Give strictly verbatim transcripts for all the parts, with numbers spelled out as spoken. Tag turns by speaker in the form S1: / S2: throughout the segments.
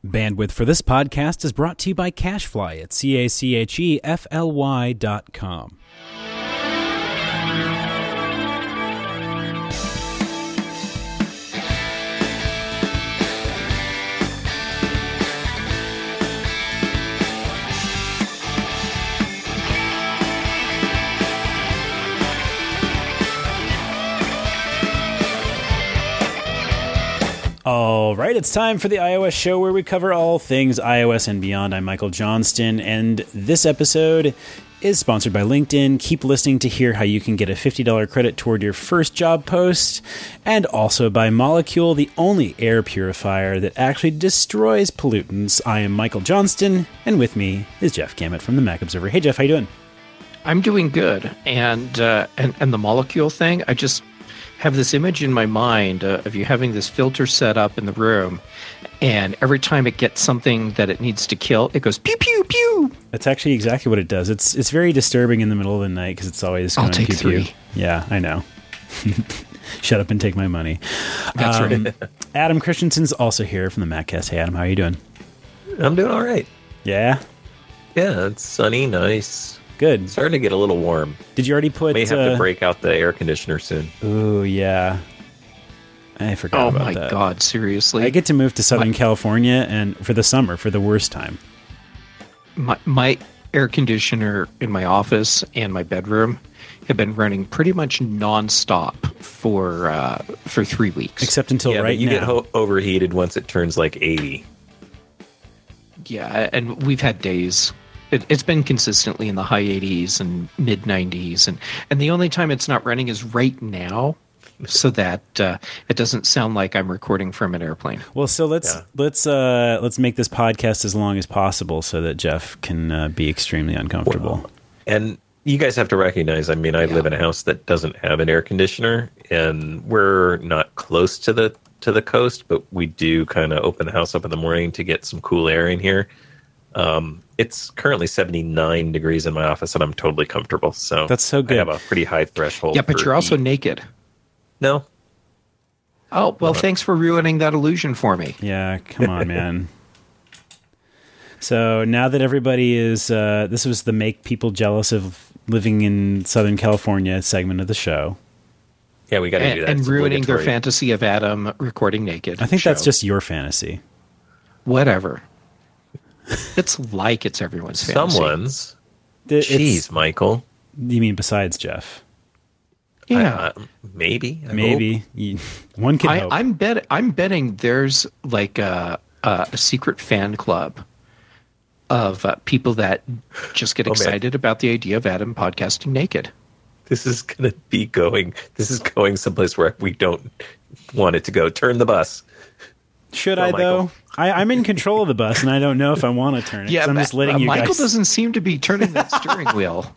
S1: Bandwidth for this podcast is brought to you by CacheFly at C A C H E F L Y dot com. All right, it's time for the iOS show where we cover all things iOS and beyond. I'm Michael Johnston, and this episode is sponsored by LinkedIn. Keep listening to hear how you can get a fifty dollars credit toward your first job post, and also by Molekule, the only air purifier that actually destroys pollutants. I am Michael Johnston, and with me is Jeff Gamet from the Mac Observer. Hey, Jeff, how you doing?
S2: I'm doing good, and uh, and and the Molekule thing, I just have this image in my mind uh, of you having this filter set up in the room, and every time it gets something that it needs to kill, it goes pew pew pew.
S1: That's actually exactly what it does. It's it's very disturbing in the middle of the night because it's always going
S2: I'll take
S1: pew
S2: three.
S1: pew. Yeah, I know. Shut up and take my money.
S2: That's
S1: um,
S2: right.
S1: Adam Christensen's also here from the MacCast. Hey, Adam, how are you doing?
S3: I'm doing all right.
S1: Yeah,
S3: Yeah, it's sunny, nice.
S1: good.
S3: Starting to get a little warm.
S1: Did you already put?
S3: May have
S1: uh,
S3: to break out the air conditioner soon.
S1: Ooh, yeah. I forgot
S2: Oh
S1: about
S2: my
S1: that.
S2: God, seriously.
S1: I get to move to Southern
S2: My-
S1: California and for the summer for the worst time.
S2: my, my air conditioner in my office and my bedroom have been running pretty much nonstop for uh, for three weeks.
S1: Except until
S3: yeah,
S1: right
S3: but you
S1: now.
S3: get ho- overheated once it turns like eighty.
S2: Yeah, and we've had days. It, it's been consistently in the high eighties and mid nineties, and, and the only time it's not running is right now, so that uh, it doesn't sound like I'm recording from an airplane.
S1: Well, so let's
S3: Yeah.
S1: let's uh, let's make this podcast as long as possible so that Jeff can uh, be extremely uncomfortable.
S3: Well, and you guys have to recognize, I mean, I
S2: Yeah.
S3: live in a house that doesn't have an air conditioner, and we're not close to the to the coast, but we do kind of open the house up in the morning to get some cool air in here. Um, it's currently seventy-nine degrees in my office, and I'm totally comfortable. So
S1: That's so good.
S3: I have a pretty high threshold.
S2: Yeah, but
S3: for
S2: you're also
S3: heat.
S2: naked.
S3: No.
S2: Oh, well, thanks for ruining that illusion for me.
S1: Yeah, come on, man. So now that everybody is, uh, this was the make people jealous of living in Southern California segment of the show.
S3: Yeah, we got to do
S2: And,
S3: that.
S2: and
S3: It's
S2: ruining their
S3: obligatory.
S2: fantasy of Adam recording naked.
S1: I think that's
S2: show.
S1: just your fantasy.
S2: Whatever. It's like it's everyone's fantasy.
S3: Someone's.
S1: It- it's-
S3: Jeez, Michael.
S1: You mean besides Jeff?
S2: Yeah.
S3: I- I- maybe. I
S1: Maybe. You- One can
S2: I,
S1: hope.
S2: I'm bet. I'm betting there's like a, a, a secret fan club of uh, people that just get
S3: Oh, man.
S2: excited about the idea of Adam podcasting naked.
S3: This is going to be going. This is going someplace where we don't want it to go. Turn the bus.
S1: Should
S3: Go,
S1: I, though?
S3: Michael.
S1: I, I'm in control of the bus, and I don't know if I want to turn it. 'cause I'm just
S2: but,
S1: letting
S2: uh,
S1: you
S2: Michael
S1: guys...
S2: doesn't seem to be turning that steering wheel.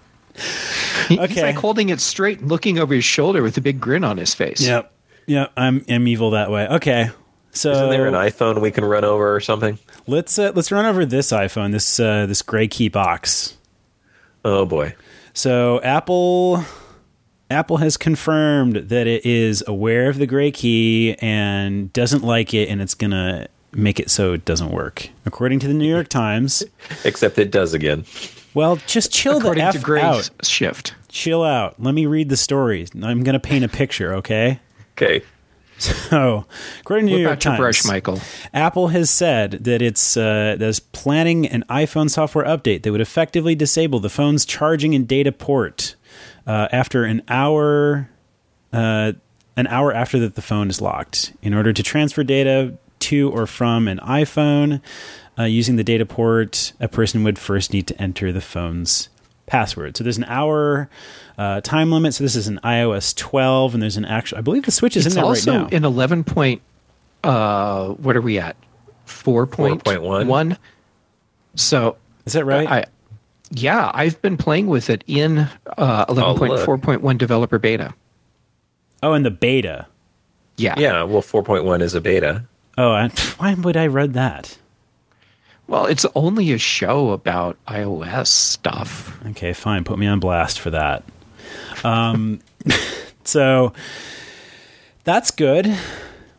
S2: He- He's
S1: Okay.
S2: like holding it straight and looking over his shoulder with a big grin on his face.
S1: Yep. Yep. I'm, I'm evil that way. Okay. So
S3: Isn't there an iPhone we can run over or something?
S1: let's uh, let's run over this iPhone, this uh, this gray key box.
S3: Oh boy.
S1: So Apple Apple has confirmed that it is aware of the gray key and doesn't like it, and it's gonna make it so it doesn't work, according to the New York Times.
S3: Except it does again.
S1: Well, just chill
S2: According
S1: the
S2: to
S1: F
S2: Gray's
S1: out.
S2: shift.
S1: Chill out. Let me read the story. I'm gonna paint a picture, okay?
S3: Okay.
S1: So, according to New
S2: Whip
S1: York
S2: out your
S1: Times,
S2: brush, Michael. Apple
S1: has said that it's uh, that it's planning an iPhone software update that would effectively disable the phone's charging and data port uh, after an hour, uh, an hour after that the phone is locked. In order to transfer data to or from an iPhone uh, using the data port, a person would first need to enter the phone's password. So there's an hour uh, time limit. So this is an i O S twelve, and there's an actual. I believe the switch is
S2: It's
S1: in there
S2: also
S1: right now.
S2: in eleven point. Uh, what are we at? Four point
S3: four point one.
S2: one. So
S1: Is that right?
S2: I, yeah, I've been playing with it in uh, eleven point four point one developer beta.
S1: Oh, and the beta.
S2: Yeah.
S3: Yeah, well, four point one is a beta.
S1: Oh, I, why would I read that?
S2: Well, it's only a show about iOS stuff.
S1: Okay, fine. Put me on blast for that. Um, so that's good.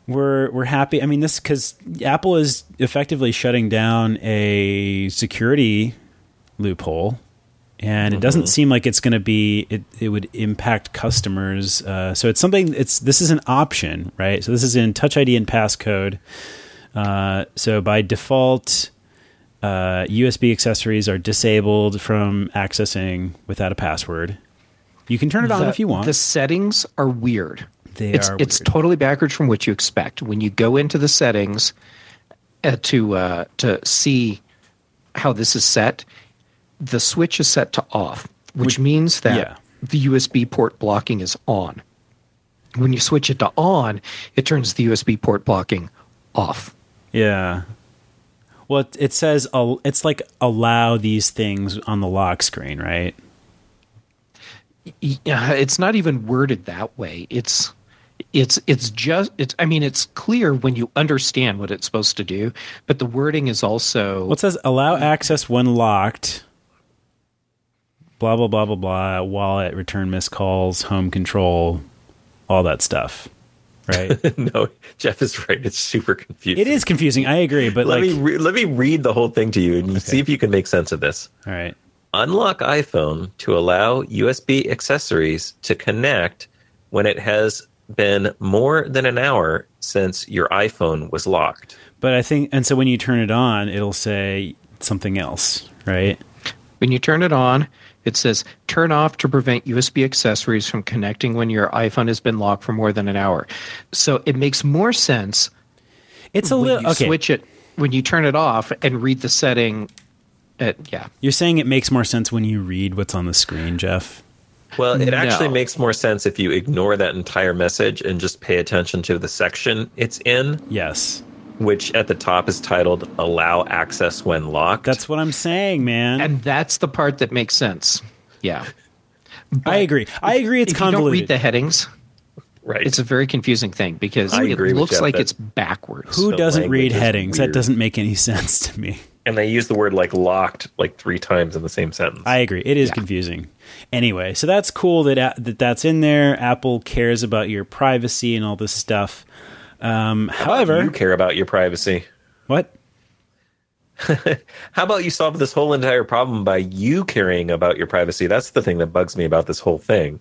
S1: we're we're happy. I mean, this because Apple is effectively shutting down a security loophole, and mm-hmm. it doesn't seem like it's going to be it, it would impact customers. Uh, so it's something. It's this is an option, right? So this is in Touch I D and passcode. Uh, so by default, uh, U S B accessories are disabled from accessing without a password. You can turn it on
S2: the,
S1: if you want.
S2: The settings are weird.
S1: They
S2: it's,
S1: are
S2: It's
S1: weird.
S2: totally backwards from what you expect. When you go into the settings uh, to uh, to see how this is set, the switch is set to off, which, which means that
S1: yeah.
S2: the U S B port blocking is on. When you switch it to on, it turns the U S B port blocking off.
S1: Yeah. Well, it, it says uh, it's like allow these things on the lock screen, right?
S2: Yeah, it's not even worded that way. It's it's it's just it's I mean it's clear when you understand what it's supposed to do, but the wording is also
S1: well, it says allow access when locked. Blah blah blah blah blah. Wallet, return missed calls, home control, all that stuff. Right?
S3: No, Jeff is right. It's super confusing.
S1: It is confusing. I agree, but
S3: let
S1: like,
S3: me re- let me read the whole thing to you and
S1: okay.
S3: see if you can make sense of this.
S1: All right.
S3: Unlock iPhone to allow U S B accessories to connect when it has been more than an hour since your iPhone was locked.
S1: But I think, and so when you turn it on, it'll say something else, right?
S2: When you turn it on, it says turn off to prevent U S B accessories from connecting when your iPhone has been locked for more than an hour. So it makes more sense.
S1: It's a
S2: when
S1: little
S2: you
S1: okay.
S2: Switch it when you turn it off and read the setting. At, yeah,
S1: You're saying it makes more sense when you read what's on the screen, Jeff.
S3: Well, it actually
S2: No.
S3: makes more sense if you ignore that entire message and just pay attention to the section it's in,
S1: Yes.
S3: which at the top is titled Allow Access When Locked.
S1: That's what I'm saying, man.
S2: and that's the part that makes sense. Yeah,
S1: I agree. I agree it's
S2: if you don't
S1: convoluted.
S2: read the headings,
S3: right.
S2: it's a very confusing thing because
S3: I
S2: it
S3: agree with
S2: looks
S3: Jeff
S2: like
S3: that-
S2: it's backwards.
S1: Who
S3: The
S1: doesn't
S3: language
S1: read
S3: is
S1: headings? That
S3: weird.
S1: doesn't make any sense to me.
S3: And they use the word like locked like three times in the same sentence.
S1: I agree. It is
S2: Yeah.
S1: confusing. Anyway, so that's cool that a- that that's in there. Apple cares about your privacy and all this stuff. Um, however,
S3: you care about your privacy.
S1: what?
S3: How about you solve this whole entire problem by you caring about your privacy? That's the thing that bugs me about this whole thing.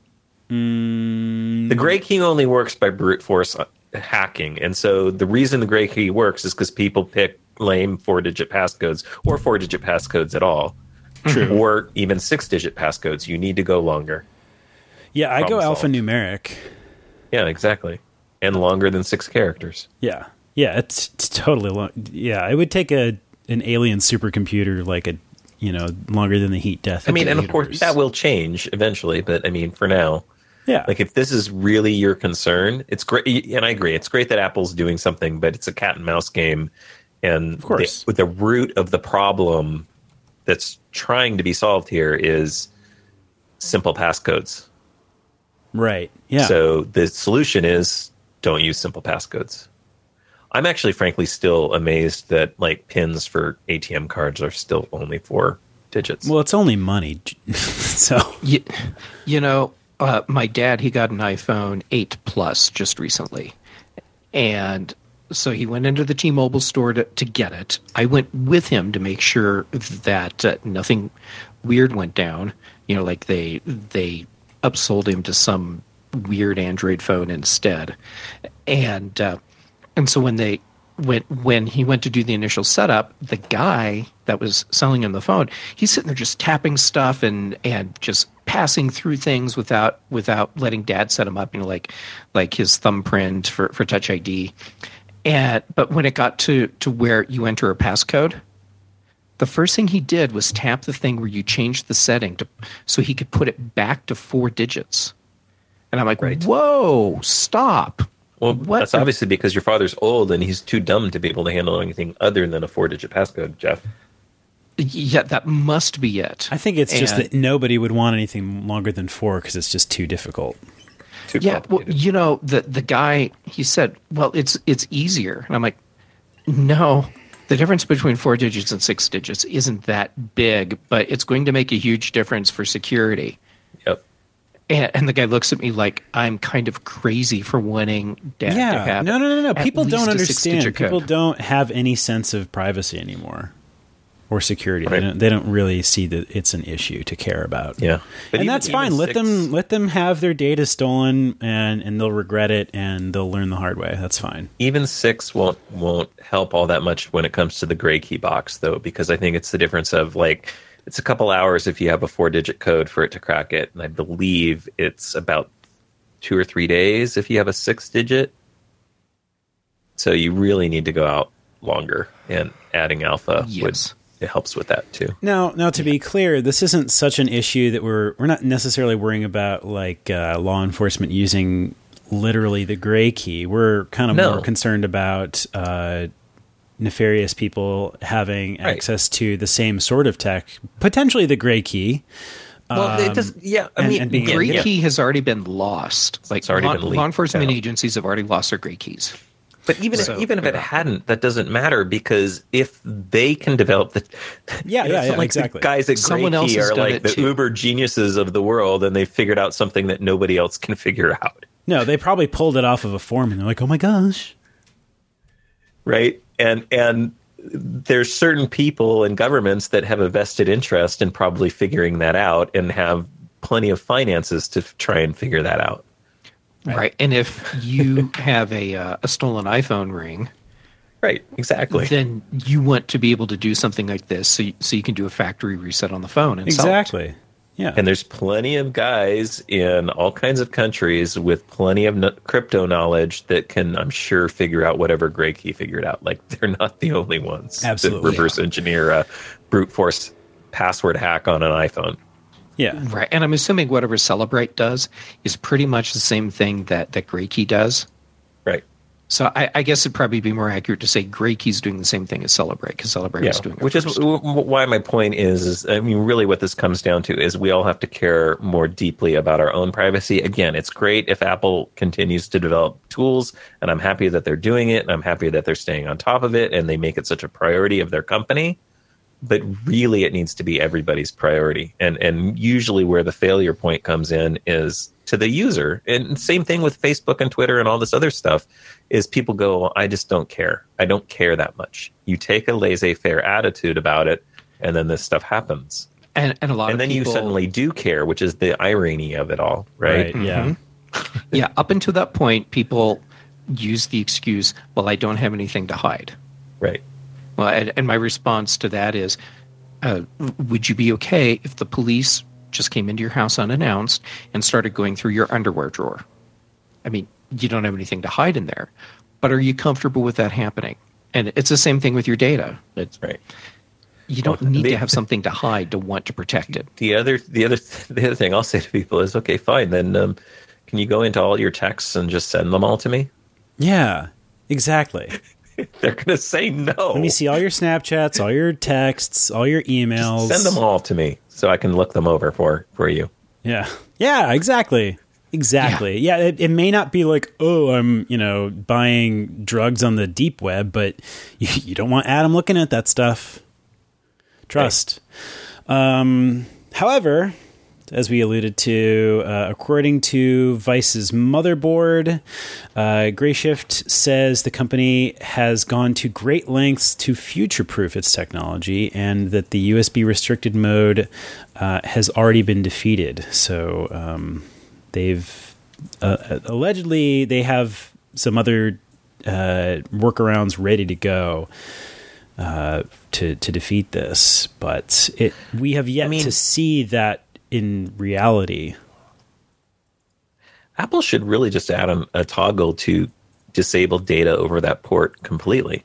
S1: Mm,
S3: The Gray Key only works by brute force hacking. And so the reason the Gray Key works is because people pick lame four-digit passcodes or four-digit passcodes at all.
S1: True.
S3: Or even six-digit passcodes. You need to go longer.
S1: yeah, I go
S3: problem solved.
S1: alphanumeric.
S3: Yeah, exactly. And longer than six characters.
S1: Yeah, yeah, it's, it's totally long. Yeah, it would take a an alien supercomputer like a you know longer than the heat death.
S3: I mean,
S1: the
S3: and of course
S1: universe.
S3: that will change eventually, but I mean, for now,
S1: Yeah,
S3: like if this is really your concern, it's great. And I agree, it's great that Apple's doing something, but it's a cat and mouse game. And
S1: Of course.
S3: the, the root of the problem that's trying to be solved here is simple passcodes.
S1: right. Yeah.
S3: So the solution is don't use simple passcodes. I'm actually, frankly, still amazed that like pins for A T M cards are still only four digits.
S1: well, it's only money, so
S2: You, you know, uh, my dad, he got an iPhone eight Plus just recently. And so he went into the T-Mobile store to, to get it. I went with him to make sure that uh, nothing weird went down. You know, like they they upsold him to some weird Android phone instead. And uh, and so when they when when he went to do the initial setup, the guy that was selling him the phone, he's sitting there just tapping stuff and and just passing through things without without letting Dad set him up. You know, like like his thumbprint for, for Touch I D. And but when it got to to where you enter a passcode, the first thing he did was tap the thing where you changed the setting to so he could put it back to four digits. And I'm like,
S3: Right.
S2: whoa, stop.
S3: Well,
S2: What
S3: that's
S2: the-
S3: obviously because your father's old and he's too dumb to be able to handle anything other than a four-digit passcode, Jeff.
S2: Yeah, that must be it.
S1: I think it's just
S2: And-
S1: that nobody would want anything longer than four because it's just too difficult.
S3: Too
S2: Yeah, well,
S3: complicated.
S2: you know, the the guy, he said, well, it's it's easier. And I'm like, no, the difference between four digits and six digits isn't that big, but it's going to make a huge difference for security.
S3: Yep.
S2: And, and the guy looks at me like I'm kind of crazy for wanting that to
S1: Yeah,
S2: happen.
S1: no, no, no, no.
S2: At
S1: People
S2: least
S1: don't
S2: a
S1: understand.
S2: six-digit
S1: People
S2: code.
S1: don't have any sense of privacy anymore or security.
S3: Right.
S1: They don't. They don't really see that it's an issue to care about.
S3: Yeah, but
S1: and
S3: even-
S1: that's
S3: even
S1: fine. Let
S3: six-
S1: them let them have their data stolen, and and they'll regret it, and they'll learn the hard way. That's fine.
S3: Even six won't won't help all that much when it comes to the gray key box, though, because I think it's the difference of like it's a couple hours if you have a four digit code for it to crack it, and I believe it's about two or three days if you have a six digit. So you really need to go out longer, and adding alpha
S2: Yes.
S3: would it helps with that too.
S1: Now, now to be clear, this isn't such an issue that we're we're not necessarily worrying about like uh, law enforcement using literally the gray key. We're kind of
S3: No.
S1: more concerned about uh, nefarious people having
S3: Right.
S1: access to the same sort of tech, potentially the gray key.
S3: Well, it does. Yeah, I
S1: and-
S3: mean,
S1: and being-
S3: yeah,
S2: Gray
S3: yeah.
S2: key has already been lost. Like
S3: It's already
S2: law,
S3: been leaked
S2: law enforcement
S3: out.
S2: agencies have already lost their gray keys.
S3: But even
S2: So,
S3: if, even if it
S2: yeah.
S3: hadn't, that doesn't matter because if they can develop the
S1: Yeah,
S3: you know,
S1: yeah,
S3: it's
S1: yeah,
S3: not like
S1: exactly.
S3: the guys at
S2: Someone
S3: Gray
S2: else
S3: Key
S2: has
S3: are
S2: done
S3: like
S2: it
S3: the
S2: too.
S3: uber geniuses of the world, and they figured out something that nobody else can figure out,
S1: No, they probably pulled it off of a form, and they're like, "Oh my gosh!"
S3: right? And and there's certain people and governments that have a vested interest in probably figuring that out and have plenty of finances to f- try and figure that out.
S2: Right. And if you have a uh, a stolen iPhone ring,
S3: Right? Exactly.
S2: then you want to be able to do something like this so you, so you can do a factory reset on the phone and sell it.
S1: Exactly. Yeah.
S3: And there's plenty of guys in all kinds of countries with plenty of no- crypto knowledge that can, I'm sure, figure out whatever Gray Key figured out. Like, they're not the only ones
S1: Absolutely.
S3: that reverse engineer a brute force password hack on an iPhone.
S1: yeah.
S2: Right. And I'm assuming whatever Celebrate does is pretty much the same thing that, that Gray Key does.
S3: Right.
S2: So I, I guess it'd probably be more accurate to say Gray Key's doing the same thing as Celebrate because Celebrate
S3: Yeah.
S2: is doing it
S3: Which
S2: first.
S3: is w- w- why my point is, is, I mean, really what this comes down to is we all have to care more deeply about our own privacy. Again, it's great if Apple continues to develop tools, and I'm happy that they're doing it, and I'm happy that they're staying on top of it, and they make it such a priority of their company. But really, it needs to be everybody's priority. And and usually where the failure point comes in is to the user. And same thing with Facebook and Twitter and all this other stuff is people go, well, I just don't care. I don't care that much. You take a laissez-faire attitude about it, and then this stuff happens.
S2: and, and a lot
S3: And
S2: of
S3: then
S2: people,
S3: you suddenly do care, which is the irony of it all, right?
S1: Right. Yeah.
S2: yeah, up until that point, people use the excuse, well, I don't have anything to hide.
S3: Right.
S2: Well, and, and my response to that is, uh, would you be okay if the police just came into your house unannounced and started going through your underwear drawer? I mean, you don't have anything to hide in there, but are you comfortable with that happening? And it's the same thing with your data. It's,
S3: Right.
S2: you don't
S3: Well,
S2: need
S3: the-
S2: to have something to hide to want to protect it.
S3: The other, the other, the other thing I'll say to people is, okay, fine. Then um, can you go into all your texts and just send them all to me?
S1: Yeah. Exactly.
S3: They're going to say no.
S1: Let me see all your Snapchats, all your texts, all your emails.
S3: Send them all to me so I can look them over for, for you.
S1: Yeah. Yeah, exactly. Exactly. Yeah, it, it may not be like, oh, I'm, you know, buying drugs on the deep web, but you, you don't want Adam looking at that stuff. Trust. Um, however, as we alluded to, uh, according to Vice's motherboard, uh, Grayshift says the company has gone to great lengths to future-proof its technology and that the U S B restricted mode uh, has already been defeated. So um, they've uh, allegedly they have some other uh, workarounds ready to go uh, to to defeat this, but it we have yet
S3: I mean-
S1: to see that in reality.
S3: Apple should really just add a, a toggle to disable data over that port completely.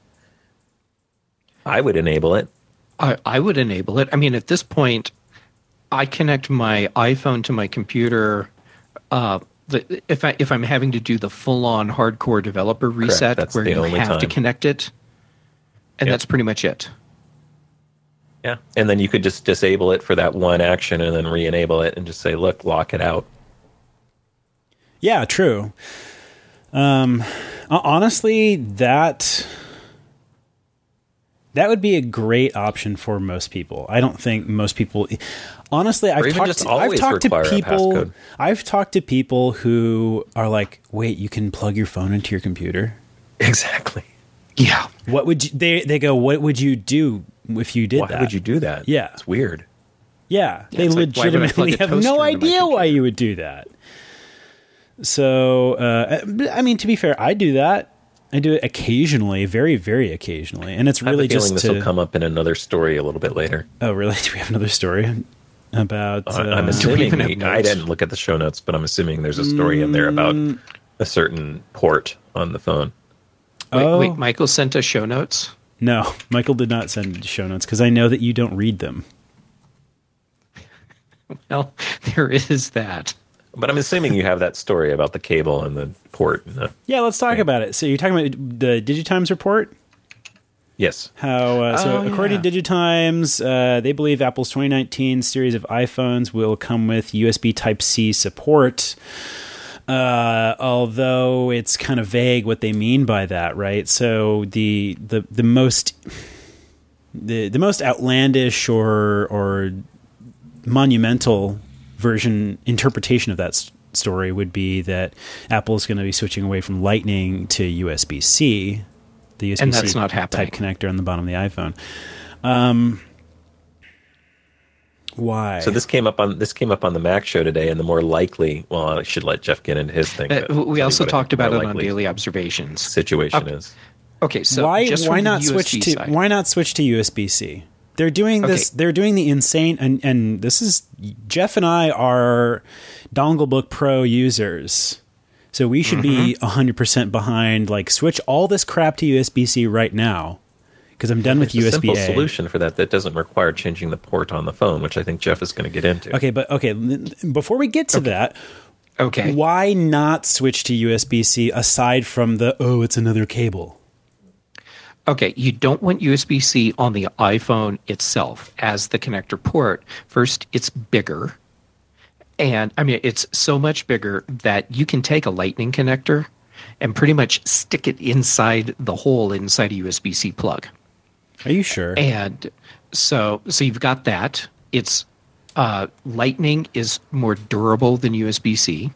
S3: I would enable it.
S2: I, I would enable it. I mean, at this point, I connect my iPhone to my computer. Uh, the, if I if I'm having to do the full-on hardcore developer reset,
S3: That's
S2: where
S3: the
S2: you
S3: only
S2: have to
S3: time.
S2: connect it, and
S3: Yeah.
S2: that's pretty much it.
S3: Yeah. And then you could just disable it for that one action and then re-enable it and just say, look, lock it out.
S1: Yeah, true. Um, honestly, that That would be a great option for most people. I don't think most people. Honestly, I've talked. To, I've talked to people. I've talked to people who are like, "Wait, you can plug your phone into your computer?"
S3: Exactly.
S2: Yeah.
S1: What would you, they? They go, "What would you do if you did
S3: why
S1: that?
S3: Why would you do that?
S1: Yeah,
S3: it's weird."
S1: Yeah,
S2: yeah
S1: they legitimately
S2: like,
S1: have no idea why you would do that. So, uh, I mean, to be fair, I do that. I do it occasionally, very, very occasionally, and it's really
S3: I have a
S1: just
S3: this
S1: to,
S3: will come up in another story a little bit later.
S1: Oh, really? Do we have another story about?
S3: Uh,
S1: uh,
S3: I'm assuming I didn't look at the show notes, but I'm assuming there's a story in there about a certain port on the phone.
S2: Wait,
S1: oh,
S2: wait, Michael sent us show notes?
S1: No, Michael did not send show notes because I know that you don't read them.
S2: Well, there is that.
S3: But I'm assuming you have that story about the cable and the port. And the
S1: yeah, let's talk
S3: thing. about
S1: it. So you're talking about the Digitimes report?
S3: Yes.
S1: How? Uh, so
S2: oh,
S1: according
S2: yeah.
S1: to Digitimes, uh, they believe Apple's twenty nineteen series of iPhones will come with U S B Type-C support. Uh, although it's kind of vague what they mean by that, right? So the the the most the the most outlandish or or monumental version interpretation of that s- story would be that Apple is going to be switching away from Lightning to U S B C, the U S B C
S2: and that's not happening.
S1: type connector on the bottom of the iPhone. Um, why?
S3: So this came up on this came up on the Mac show today, and the more likely, well, I should let Jeff get into his thing.
S2: Uh, we also talked about it on Daily Observations.
S3: Situation
S2: uh,
S3: is
S2: okay. So
S1: why
S2: just
S1: why
S2: from the
S1: not
S2: U S B
S1: switch to
S2: side.
S1: why not switch to U S B C? They're doing this.
S2: Okay.
S1: They're doing the insane, and and this is Jeff and I are Donglebook Pro users, so we should
S2: mm-hmm.
S1: be one hundred percent behind. Like, switch all this crap to U S B C right now, because I'm done with
S3: There's
S1: U S B A.
S3: A simple solution for that that doesn't require changing the port on the phone, which I think Jeff is going to get into.
S1: Okay, but okay, before we get to
S2: okay.
S1: that,
S2: okay,
S1: why not switch to U S B C aside from the oh, it's another cable?
S2: Okay, you don't want U S B C on the iPhone itself as the connector port. First, it's bigger. And I mean, it's so much bigger that you can take a Lightning connector and pretty much stick it inside the hole inside a U S B C plug.
S1: Are you sure?
S2: And so so you've got that. It's uh, Lightning is more durable than U S B C.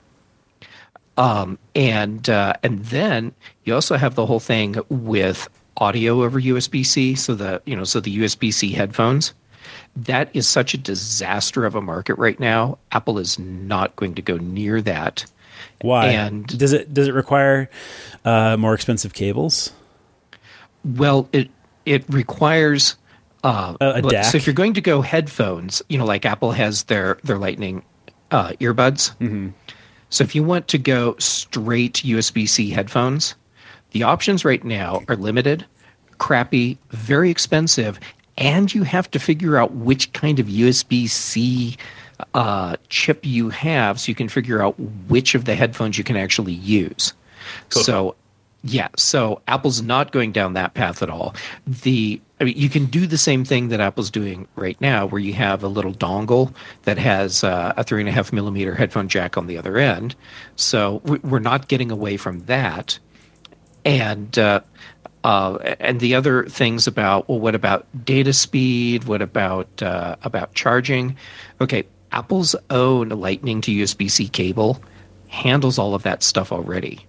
S2: Um, and uh, and then you also have the whole thing with audio over U S B C, so the you know so the U S B C headphones. That is such a disaster of a market right now. Apple is not going to go near that.
S1: Why?
S2: And
S1: does it does it require uh, more expensive cables?
S2: Well, it it requires uh,
S1: a, a D A C.
S2: So if you're going to go headphones, you know, like Apple has their their Lightning uh, earbuds.
S1: Mm-hmm.
S2: So if you want to go straight U S B C headphones, the options right now are limited, crappy, very expensive, and you have to figure out which kind of U S B C uh, chip you have so you can figure out which of the headphones you can actually use. Cool. So, yeah, so Apple's not going down that path at all. The I mean, you can do the same thing that Apple's doing right now, where you have a little dongle that has uh, a three and a half millimeter headphone jack on the other end. So we're not getting away from that. And uh, uh, and the other things about, well, what about data speed? What about uh, about charging? Okay, Apple's own Lightning to U S B C cable handles all of that stuff already.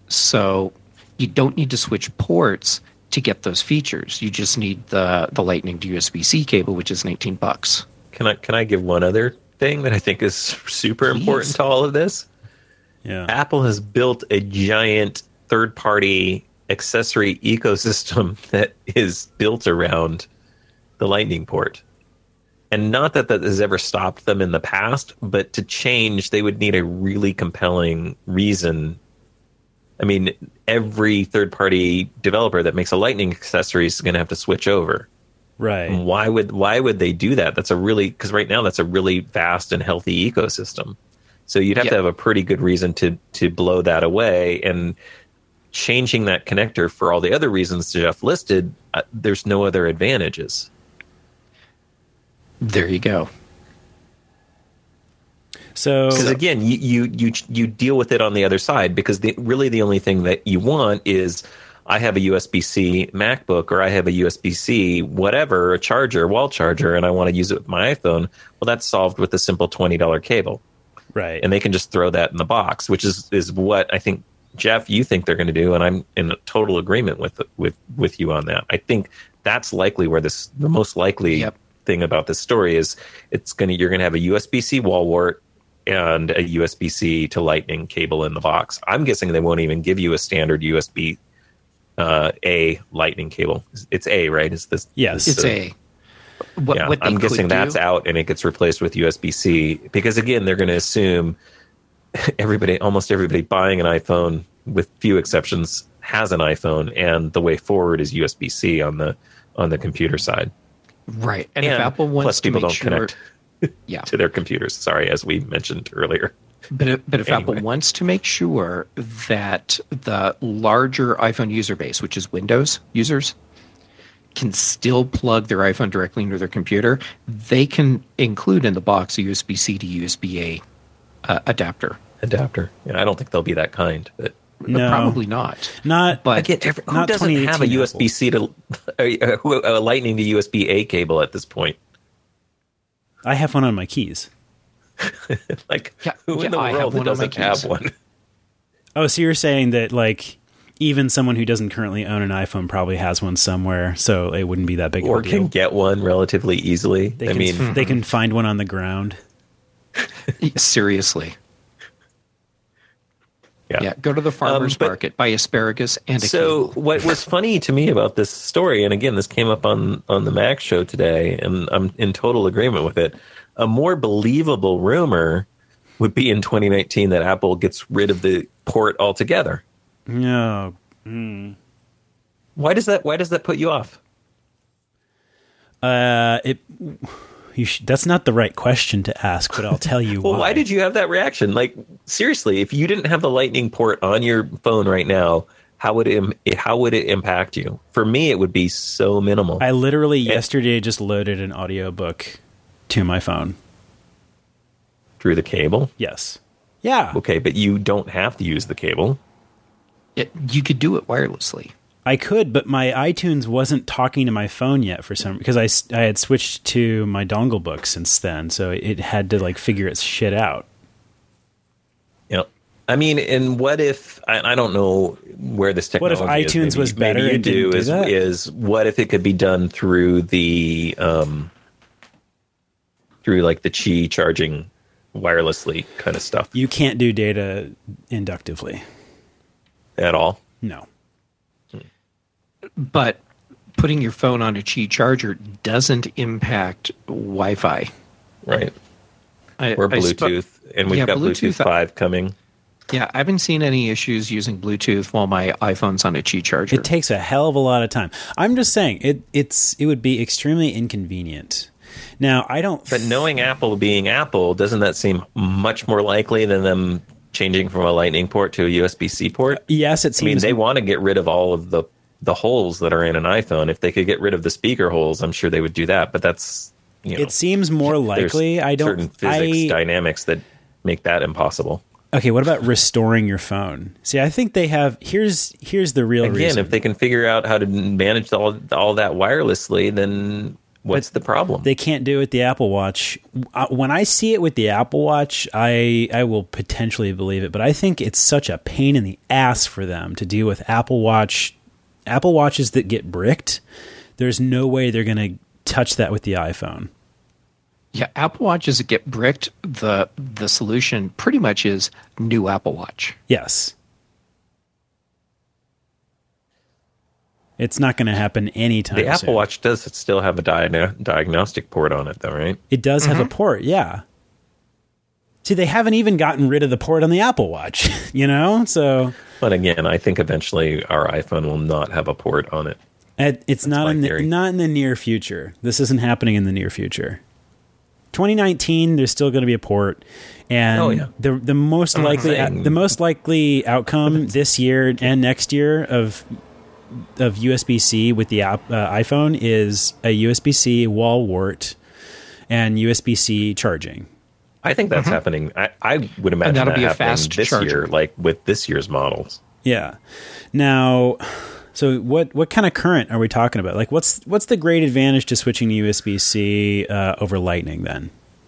S2: So you don't need to switch ports to get those features. You just need the the Lightning to U S B C cable, which is nineteen bucks.
S3: Can I can I give one other thing that I think is super
S2: Please.
S3: important to all of this?
S1: Yeah,
S3: Apple has built a giant third-party accessory ecosystem that is built around the Lightning port. And not that that has ever stopped them in the past, but to change, they would need a really compelling reason. I mean, every third-party developer that makes a Lightning accessory is going to have to switch over.
S1: right.
S3: And why would why would they do that? That's a really because right now that's a really vast and healthy ecosystem. So you'd have
S2: Yeah.
S3: to have a pretty good reason to to blow that away. And changing that connector for all the other reasons Jeff listed, uh, there's no other advantages.
S2: There you go.
S1: So
S3: Because again, you, you you you deal with it on the other side, because the, really the only thing that you want is I have a U S B C MacBook or I have a U S B C whatever, a charger, wall charger, and I want to use it with my iPhone. Well, that's solved with a simple twenty dollars cable.
S1: Right.
S3: And they can just throw that in the box, which is, is what I think, Jeff, you think they're going to do. And I'm in total agreement with with with you on that. I think that's likely where this, the most likely
S2: Yep.
S3: thing about this story is it's going to, you're going to have a U S B C wall wart and a U S B C to Lightning cable in the box. I'm guessing they won't even give you a standard U S B uh, A Lightning cable. It's A, right? Is this?
S1: Yes.
S2: It's
S3: the,
S2: a. What,
S3: yeah,
S2: what they
S3: I'm
S2: could
S3: guessing that's
S2: do-
S3: out and it gets replaced with U S B C because again, they're going to assume everybody, almost everybody buying an iPhone, with few exceptions, has an iPhone, and the way forward is U S B C on the on the computer side.
S2: Right. And,
S3: And
S2: if Apple wants
S3: plus
S2: to
S3: people
S2: make
S3: don't
S2: sure,
S3: connect
S2: yeah,
S3: to their computers. Sorry, as we mentioned earlier.
S2: but if, but if
S3: Anyway.
S2: Apple wants to make sure that the larger iPhone user base, which is Windows users, can still plug their iPhone directly into their computer, they can include in the box a U S B C to U S B A uh, adapter.
S3: Adapter. Yeah, I don't think they'll be that kind, but
S2: But
S1: No.
S2: probably not.
S1: Not
S2: But
S3: again, every, who
S1: Not
S3: doesn't have a
S1: twenty eighteen
S3: U S B C to a, a Lightning to U S B A cable at this point?
S1: I have one on my keys.
S3: Like,
S2: Yeah,
S3: who
S2: yeah,
S3: in the
S2: I have
S3: world
S2: one on my
S3: doesn't have
S2: keys.
S3: one?
S1: Oh, so you're saying that like even someone who doesn't currently own an iPhone probably has one somewhere, so it wouldn't be that big
S3: Or
S1: of a deal.
S3: can get one relatively easily?
S1: They
S3: I
S1: can,
S3: mean,
S1: they can find one on the ground.
S2: Seriously.
S3: yeah.
S2: Yeah, go to the farmer's
S3: Um, but-
S2: market, buy asparagus and a
S3: So
S2: cable.
S3: what was funny to me about this story, and again, this came up on on the Mac show today, and I'm in total agreement with it. A more believable rumor would be in twenty nineteen that Apple gets rid of the port altogether.
S1: No.
S3: Why does that? Why does that put you off?
S1: Uh, it. You sh- that's not the right question to ask, but I'll tell you
S3: Well,
S1: why.
S3: why did you have that reaction? Like, seriously, if you didn't have the Lightning port on your phone right now, how would it im- how would it impact you? For me, it would be so minimal.
S1: I literally yesterday just loaded an audiobook to my phone.
S3: Through the cable.
S1: Yes. Yeah.
S3: Okay, but you don't have to use the cable.
S2: It, you could do it wirelessly.
S1: I could, but my iTunes wasn't talking to my phone yet for some because I, s- I had switched to my dongle book since then, so it had to like figure its shit out.
S3: Yep. I mean, and what if I, I don't know where this
S1: What if
S3: technology is.
S1: iTunes
S3: Maybe-
S1: was better
S3: Maybe you
S1: and didn't
S3: do
S1: do
S3: is
S1: that?
S3: is what if it could be done through the um through like the Qi charging wirelessly kind of stuff
S1: You can't do data inductively.
S3: at all?
S1: No.
S2: But putting your phone on a Qi charger doesn't impact Wi-Fi.
S3: Right.
S2: I,
S3: Or
S2: I spo-
S3: Bluetooth, and we've
S2: Yeah,
S3: got Bluetooth,
S2: Bluetooth-
S3: five coming.
S2: yeah, I haven't seen any issues using Bluetooth while my iPhone's on a Qi charger.
S1: It takes a hell of a lot of time. I'm just saying it. It's it would be extremely inconvenient. Now I don't.
S3: But knowing Apple being Apple, doesn't that seem much more likely than them changing from a Lightning port to a U S B C port?
S1: yes, it
S3: I mean,
S1: seems.
S3: they want to get rid of all of the the holes that are in an iPhone. If they could get rid of the speaker holes, I'm sure they would do that. But that's, you know,
S1: it seems more
S3: there's
S1: likely. I don't.
S3: certain physics
S1: I,
S3: dynamics that make that impossible.
S1: okay, what about restoring your phone? See, I think they have. Here's here's the real
S3: Again,
S1: reason.
S3: if they can figure out how to manage all all that wirelessly, then what's the problem?
S1: They can't do it with the Apple Watch. Uh, When I see it with the Apple Watch, I I will potentially believe it. But I think it's such a pain in the ass for them to deal with Apple Watch, Apple Watches that get bricked. There's no way they're going to touch that with the iPhone.
S2: yeah, Apple Watches that get bricked, the the solution pretty much is new Apple Watch.
S1: Yes. It's not going to happen anytime
S3: the Apple
S1: soon.
S3: Watch does still have a diagno- diagnostic port on it, though, right?
S1: It does have a port, yeah. See, they haven't even gotten rid of the port on the Apple Watch, you know? So
S3: But again, I think eventually our iPhone will not have a port on it.
S1: it, it's not
S3: my
S1: in the,
S3: theory.
S1: not in the near future. This isn't happening in the near future. twenty nineteen, there's still going to be a port, and
S3: Oh, yeah.
S1: the the most
S3: I'm not
S1: likely
S3: saying-
S1: the most likely outcome this year and next year of of U S B C with the app, uh, iPhone is a U S B C wall wart and U S B C charging.
S3: I think that's happening. I, I would imagine
S2: that'll
S3: that
S2: be a
S3: happening
S2: fast
S3: this
S2: charger.
S3: year, like with this year's models.
S1: Yeah. Now, So what what kind of current are we talking about? Like, what's what's the great advantage to switching to U S B C uh, over Lightning then?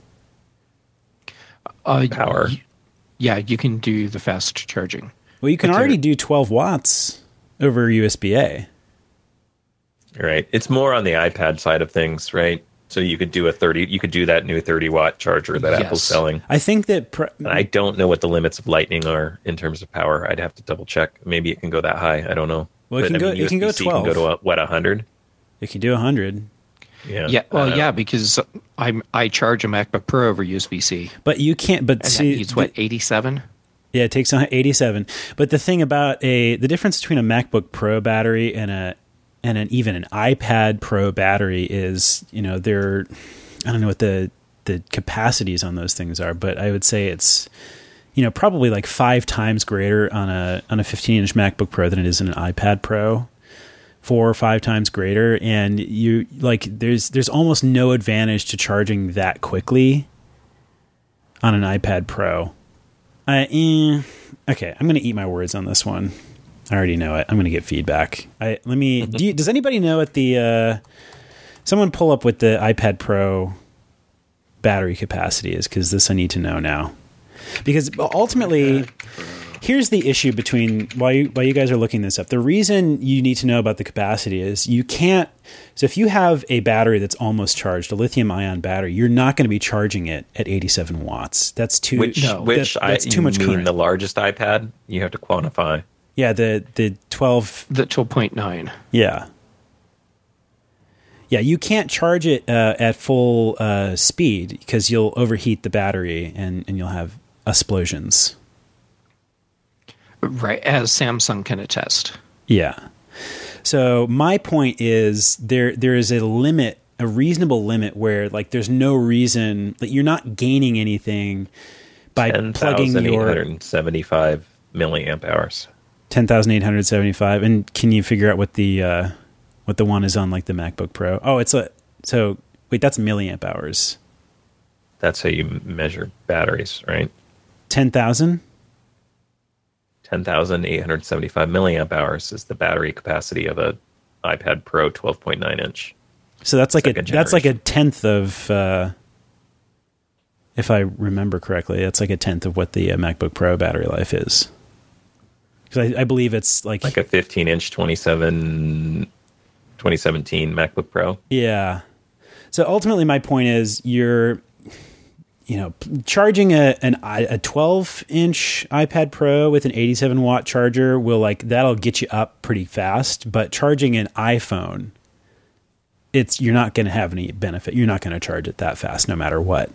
S2: Uh,
S3: Power.
S2: y- yeah, you can do the fast charging.
S1: Well, you can
S2: But
S1: already
S2: you're-
S1: do twelve watts over U S B A.
S3: Right. It's more on the iPad side of things, right? So you could do a thirty. You could do that new thirty watt charger that
S2: Yes.
S3: Apple's selling.
S1: I think that pr-
S3: And I don't know what the limits of Lightning are in terms of power. I'd have to double check. Maybe it can go that high. I don't know.
S1: Well, it can go- it can go
S3: U S B C Can go
S1: twelve.
S3: to uh, what a hundred.
S1: it can do one hundred.
S3: Yeah.
S2: Yeah, well,
S3: Uh,
S2: yeah, because I'm I charge a MacBook Pro over U S B C,
S1: But you can't. But
S2: and
S1: see,
S2: that needs what eighty-seven.
S1: yeah, it takes on eighty-seven. But the thing about a the difference between a MacBook Pro battery and a and an even an iPad Pro battery is, you know, they're I don't know what the the capacities on those things are, but I would say it's, you know, probably like five times greater on a on a fifteen inch MacBook Pro than it is in an iPad Pro. Four or five times greater, and you like there's there's almost no advantage to charging that quickly on an iPad Pro. I eh, okay, I'm gonna eat my words on this one. I already know it. I'm gonna get feedback. I let me. Do you, does anybody know what the uh, someone pull up what the iPad Pro battery capacity is? Because this I need to know now. Because ultimately, here's the issue between while you, while you guys are looking this up. The reason you need to know about the capacity is you can't. So if you have a battery that's almost charged, a lithium ion battery, you're not going to be charging it at eighty-seven watts. That's too.
S3: Which
S2: No.
S3: which
S1: that-
S3: I
S1: that's too
S3: you
S1: much
S3: mean
S1: current.
S3: the largest iPad? You have to quantify.
S1: Yeah, the the twelve.
S2: The twelve point nine.
S1: Yeah. Yeah, you can't charge it uh, at full uh, speed because you'll overheat the battery and, and you'll have explosions.
S2: Right, as Samsung can attest.
S1: Yeah. So my point is there there is a limit, a reasonable limit where like there's no reason like you're not gaining anything by
S3: Ten
S1: plugging
S3: thousand eight
S1: your
S3: hundred and seventy-five milliamp hours.
S1: ten thousand eight hundred seventy-five. And can you figure out what the uh, what the one is on like the MacBook Pro? Oh, it's a so wait, that's milliamp hours.
S3: That's how you measure batteries, right?
S1: ten thousand?
S3: ten thousand eight hundred seventy-five milliamp hours is the battery capacity of a iPad Pro twelve point nine inch.
S1: So that's like a
S3: Second
S1: that's like a
S3: generation.
S1: tenth of uh, if I remember correctly, that's like a tenth of what the uh, MacBook Pro battery life is. Because I, I believe it's like,
S3: Like a fifteen inch twenty-seven, twenty seventeen MacBook Pro.
S1: yeah. So ultimately, my point is you're, you know, charging a an i- a twelve inch iPad Pro with an eighty-seven watt charger will like that'll get you up pretty fast. But charging an iPhone, it's you're not going to have any benefit. You're not going to charge it that fast, no matter what.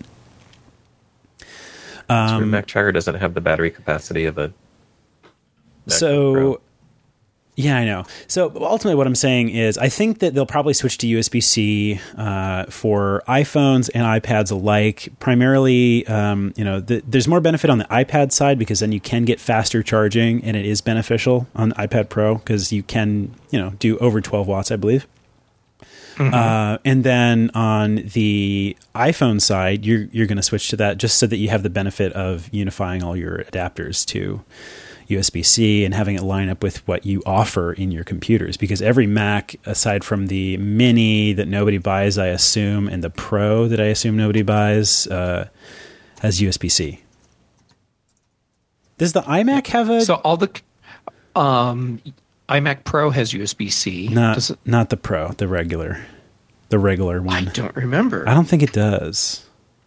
S3: So
S1: Um,
S3: your Mac charger doesn't have the battery capacity of a MacBook
S1: so
S3: Pro.
S1: yeah, I know. So ultimately what I'm saying is I think that they'll probably switch to U S B C uh, for iPhones and iPads alike. Primarily, um, you know, the, there's more benefit on the iPad side because then you can get faster charging and it is beneficial on the iPad Pro because you can, you know, do over twelve watts, I believe. Uh, and then on the iPhone side, you're you're going to switch to that just so that you have the benefit of unifying all your adapters to U S B C and having it line up with what you offer in your computers. Because every Mac, aside from the Mini that nobody buys, I assume, and the Pro that I assume nobody buys, uh, has U S B C. Does the iMac have a
S2: So all the um, iMac Pro has U S B C.
S1: not
S2: Does it-
S1: not the Pro, the regular, the regular
S2: I
S1: one?
S2: don't remember.
S1: I don't think it does.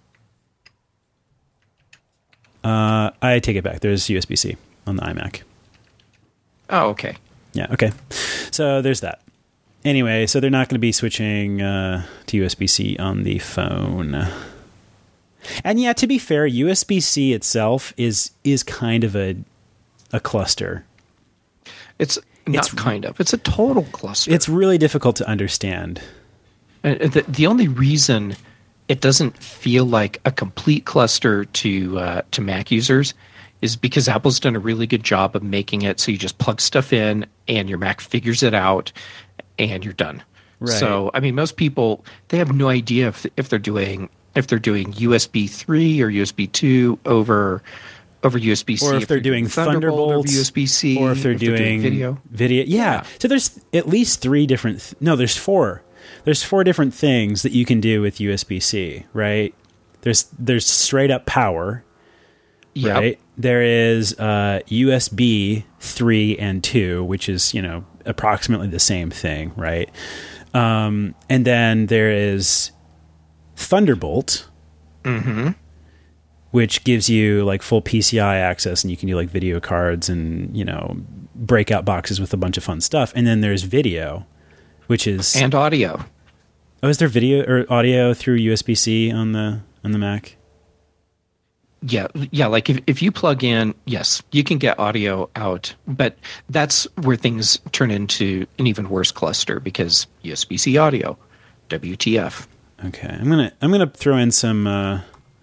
S1: Uh, I take it back. There's U S B C on the iMac.
S2: Oh, okay.
S1: Yeah, okay. So there's that. Anyway, so they're not going to be switching uh, to U S B C on the phone. And yeah, to be fair, U S B C itself is is kind of a a cluster.
S2: It's not
S1: It's-
S2: kind of. It's a total cluster.
S1: It's really difficult to understand.
S2: And the, the only reason it doesn't feel like a complete cluster to uh, to Mac users is because Apple's done a really good job of making it so you just plug stuff in and your Mac figures it out and you're done.
S1: Right.
S2: So I mean, most people they have no idea if if they're doing if they're doing U S B three or U S B two over over U S B C,
S1: or if, if they're doing Thunderbolt,
S2: over U S B C,
S1: or if they're, if doing, they're doing video. Video, yeah. yeah. So there's at least three different. Th- no, there's four. There's four different things that you can do with U S B C, right? There's there's straight up power, yep. right? There is uh, U S B three and two, which is, you know, approximately the same thing, right? Um, and then there is Thunderbolt,
S2: mm-hmm.
S1: which gives you like full P C I access, and you can do like video cards and, you know, breakout boxes with a bunch of fun stuff. And then there's video, which is
S2: and audio.
S1: Oh, is there video or audio through U S B C on the on the Mac?
S2: Yeah, yeah. Like if, if you plug in, yes, you can get audio out, but that's where things turn into an even worse cluster because U S B C audio, W T F.
S1: Okay, I'm gonna I'm gonna throw in some uh,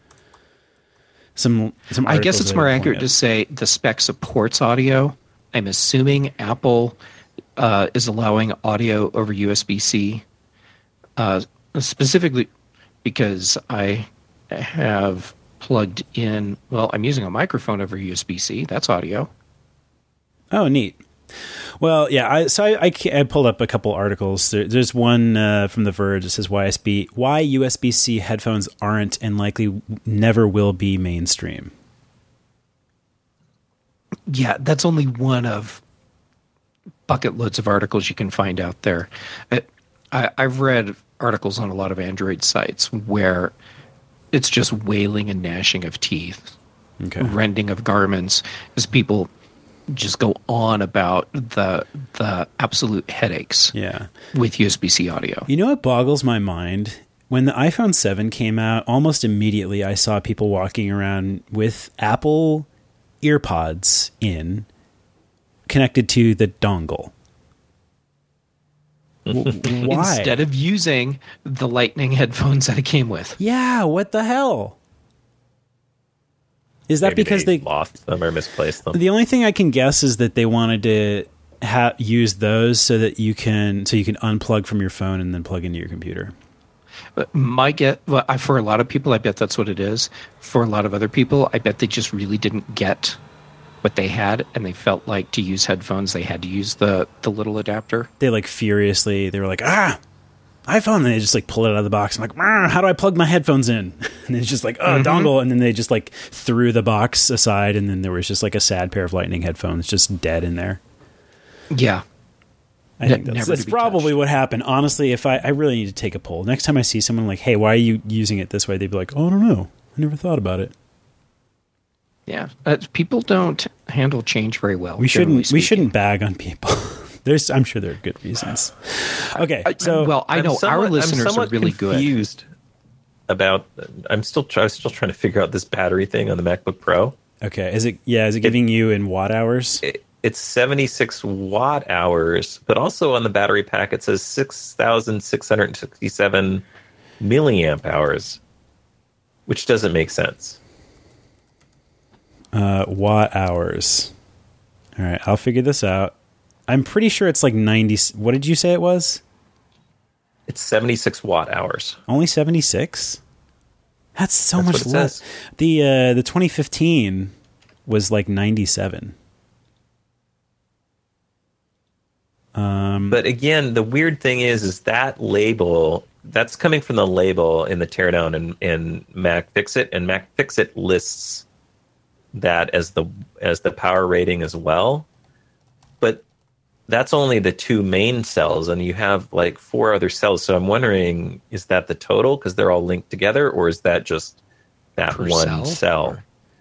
S1: some some.
S2: I guess it's more accurate to say the spec supports audio. I'm assuming Apple uh, is allowing audio over U S B C, uh, specifically because I have plugged in. Well, I'm using a microphone over U S B C. That's audio.
S1: Oh, neat. Well, yeah. I, so I, I, I pulled up a couple articles. There, there's one uh, from The Verge that says Y S B why U S B C headphones aren't and likely never will be mainstream.
S2: Yeah, that's only one of bucket loads of articles you can find out there. I, I, I've read articles on a lot of Android sites where it's just wailing and gnashing of teeth,
S1: okay.
S2: rending of garments, as people just go on about the the absolute headaches
S1: yeah.
S2: with U S B C audio.
S1: You know what boggles my mind? When the iPhone seven came out, almost immediately I saw people walking around with Apple EarPods in, connected to the dongle. W- why?
S2: Instead of using the Lightning headphones that it came with.
S1: Yeah, what the hell? Is that
S3: Maybe
S1: because
S3: they,
S1: they
S3: lost them or misplaced them?
S1: The only thing I can guess is that they wanted to ha- use those so that you can so you can unplug from your phone and then plug into your computer.
S2: But my get well, I, for a lot of people, I bet that's what it is. For a lot of other people, I bet they just really didn't get what they had, and they felt like to use headphones, they had to use the the little adapter.
S1: They like furiously, they were like, ah, iPhone, and they just like pull it out of the box and like, ah, how do I plug my headphones in? And it's just like, oh, mm-hmm. dongle, and then they just like threw the box aside, and then there was just like a sad pair of Lightning headphones just dead in there.
S2: Yeah.
S1: I think that's, that's probably
S2: touched.
S1: What happened. Honestly, if I, I really need to take a poll. Next time I see someone like, hey, why are you using it this way? They'd be like, oh, I don't know. I never thought about it.
S2: Yeah. Uh, people don't handle change very well.
S1: We shouldn't we shouldn't bag on people. There's I'm sure there are good reasons. Okay. So
S2: I, well, I know somewhat, our listeners are really
S3: confused
S2: good.
S3: About I'm still I'm still trying to figure out this battery thing on the MacBook Pro.
S1: Okay. Is it yeah, is it giving it, you in watt hours?
S3: It, It's seventy-six watt hours, but also on the battery pack it says six thousand six hundred sixty-seven milliamp hours, which doesn't make sense.
S1: Uh, watt hours. All right, I'll figure this out. I'm pretty sure it's like ninety. What did you say it was?
S3: It's seventy-six watt hours.
S1: Only seventy-six? That's so
S3: That's
S1: much
S3: what it
S1: less.
S3: says.
S1: The uh, the twenty fifteen was like ninety-seven. Um,
S3: but again, the weird thing is, is that label that's coming from the label in the teardown in, in Mac Fixit, and Mac Fixit lists that as the as the power rating as well. But that's only the two main cells, and you have like four other cells. So I'm wondering, is that the total because they're all linked together, or is that just that
S2: Per
S3: one
S2: cell?
S3: cell?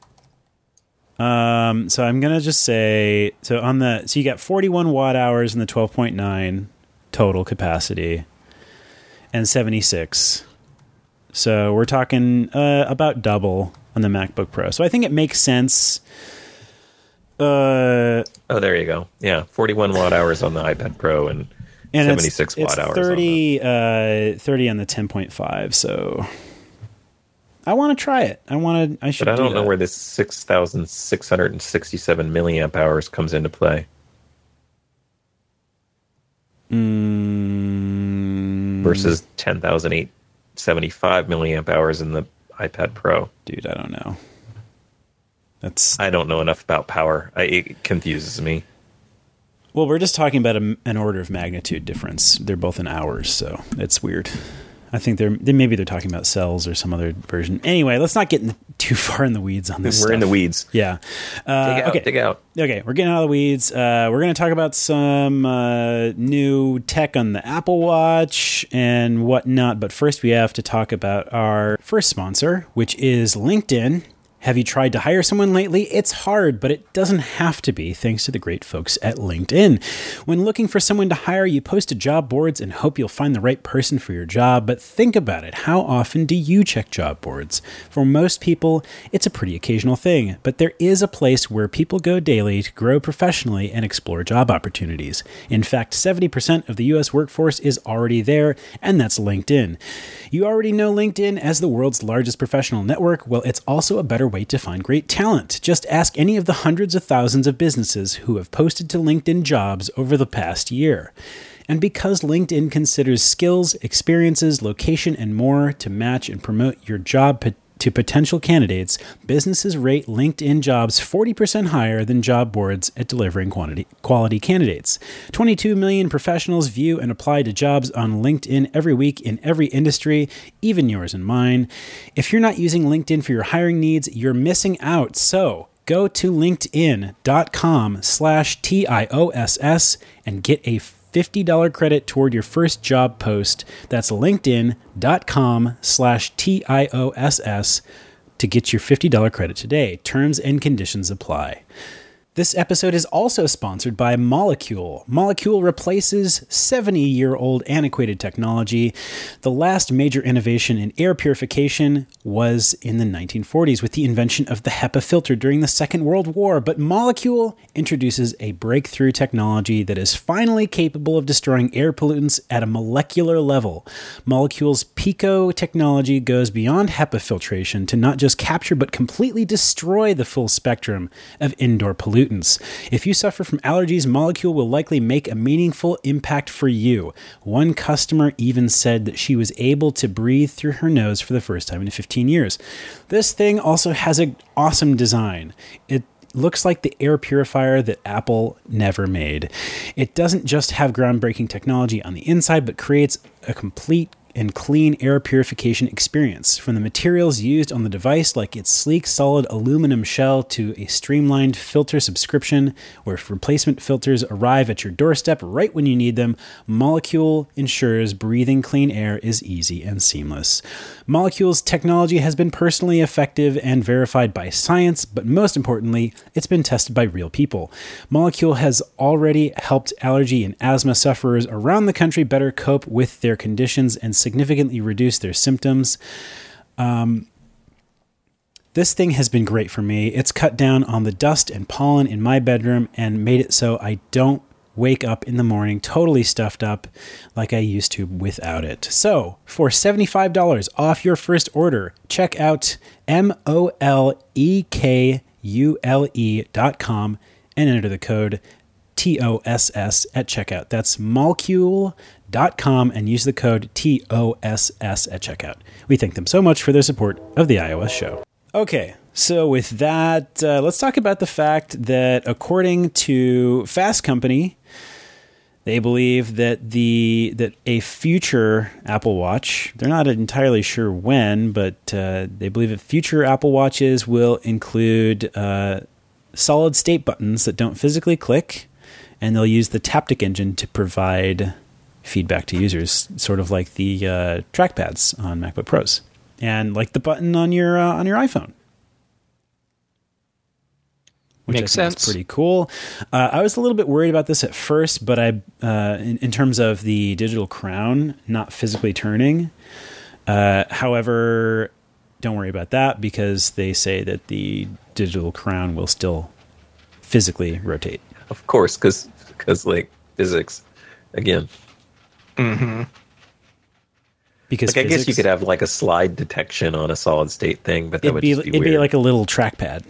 S1: Um, so I'm gonna just say so on the so you got forty-one watt hours in the twelve point nine total capacity, and seventy-six. So we're talking uh, about double on the MacBook Pro. So I think it makes sense. Uh,
S3: oh, there you go. Yeah, forty-one watt hours on the iPad Pro and,
S1: and
S3: seventy-six
S1: it's,
S3: watt
S1: it's
S3: hours.
S1: thirty,
S3: on the...
S1: uh, thirty on the ten point five. So. I want to try it. I want to. I should.
S3: But I don't
S1: do
S3: know
S1: that.
S3: where this six thousand six hundred sixty-seven milliamp hours comes into play.
S1: Mm,
S3: versus ten thousand eight hundred seventy-five milliamp hours in the iPad Pro.
S1: Dude, I don't know. That's
S3: I don't know enough about power. I, it confuses me.
S1: Well, we're just talking about a, an order of magnitude difference. They're both in hours, so it's weird. I think they're they, maybe they're talking about cells or some other version. Anyway, let's not get in, too far in the weeds on this.
S3: We're
S1: stuff.
S3: in the weeds.
S1: Yeah. Uh,
S3: dig out.
S1: Okay.
S3: Dig out.
S1: Okay, we're getting out of the weeds. Uh, we're going to talk about some uh, new tech on the Apple Watch and whatnot. But first, we have to talk about our first sponsor, which is LinkedIn. Have you tried to hire someone lately? It's hard, but it doesn't have to be, thanks to the great folks at LinkedIn. When looking for someone to hire, you post to job boards and hope you'll find the right person for your job. But think about it. How often do you check job boards? For most people, it's a pretty occasional thing, but there is a place where people go daily to grow professionally and explore job opportunities. In fact, seventy percent of the U S workforce is already there, and that's LinkedIn. You already know LinkedIn as the world's largest professional network. Well, it's also a better way to find great talent. Just ask any of the hundreds of thousands of businesses who have posted to LinkedIn Jobs over the past year. And because LinkedIn considers skills, experiences, location, and more to match and promote your job po- to potential candidates, businesses rate LinkedIn Jobs forty percent higher than job boards at delivering quantity, quality candidates. twenty-two million professionals view and apply to jobs on LinkedIn every week in every industry, even yours and mine. If you're not using LinkedIn for your hiring needs, you're missing out. So go to linkedin.com slash T-I-O-S-S and get a fifty dollars credit toward your first job post. That's linkedin.com slash T-I-O-S-S to get your fifty dollars credit today. Terms and conditions apply. This episode is also sponsored by Molekule. Molekule replaces seventy-year-old antiquated technology. The last major innovation in air purification was in the nineteen forties with the invention of the HEPA filter during the Second World War. But Molekule introduces a breakthrough technology that is finally capable of destroying air pollutants at a molecular level. Molekule's Pico technology goes beyond HEPA filtration to not just capture but completely destroy the full spectrum of indoor pollutants. If you suffer from allergies, Molekule will likely make a meaningful impact for you. One customer even said that she was able to breathe through her nose for the first time in fifteen years. This thing also has an awesome design. It looks like the air purifier that Apple never made. It doesn't just have groundbreaking technology on the inside, but creates a complete and clean air purification experience. From the materials used on the device, like its sleek, solid aluminum shell, to a streamlined filter subscription, where replacement filters arrive at your doorstep right when you need them, Molekule ensures breathing clean air is easy and seamless. Molekule's technology has been personally effective and verified by science, but most importantly, it's been tested by real people. Molekule has already helped allergy and asthma sufferers around the country better cope with their conditions and significantly reduce their symptoms. Um, this thing has been great for me. It's cut down on the dust and pollen in my bedroom and made it so I don't wake up in the morning totally stuffed up like I used to without it. So for seventy-five dollars off your first order, check out M O L E K U L E dot com and enter the code T O S S at checkout. That's molekule dot com and use the code T O S S at checkout. We thank them so much for their support of the iOS show. Okay, so with that, uh, let's talk about the fact that according to Fast Company, they believe that the that a future Apple Watch, they're not entirely sure when, but uh, they believe that future Apple Watches will include uh, solid state buttons that don't physically click, and they'll use the Taptic engine to provide feedback to users, sort of like the uh, trackpads on MacBook Pros, and like the button on your uh, on your iPhone. Which
S2: Makes
S1: I think
S2: sense.
S1: is pretty cool. Uh, I was a little bit worried about this at first, but I, uh, in, in terms of the digital crown not physically turning. Uh, however, don't worry about that because they say that the digital crown will still physically rotate.
S3: Of course, because because like physics again.
S2: Mm-hmm.
S1: Because
S3: like, I
S1: physics,
S3: guess you could have like a slide detection on a solid state thing, but that
S1: it'd
S3: would
S1: be,
S3: just be
S1: it'd
S3: weird.
S1: be like a little trackpad.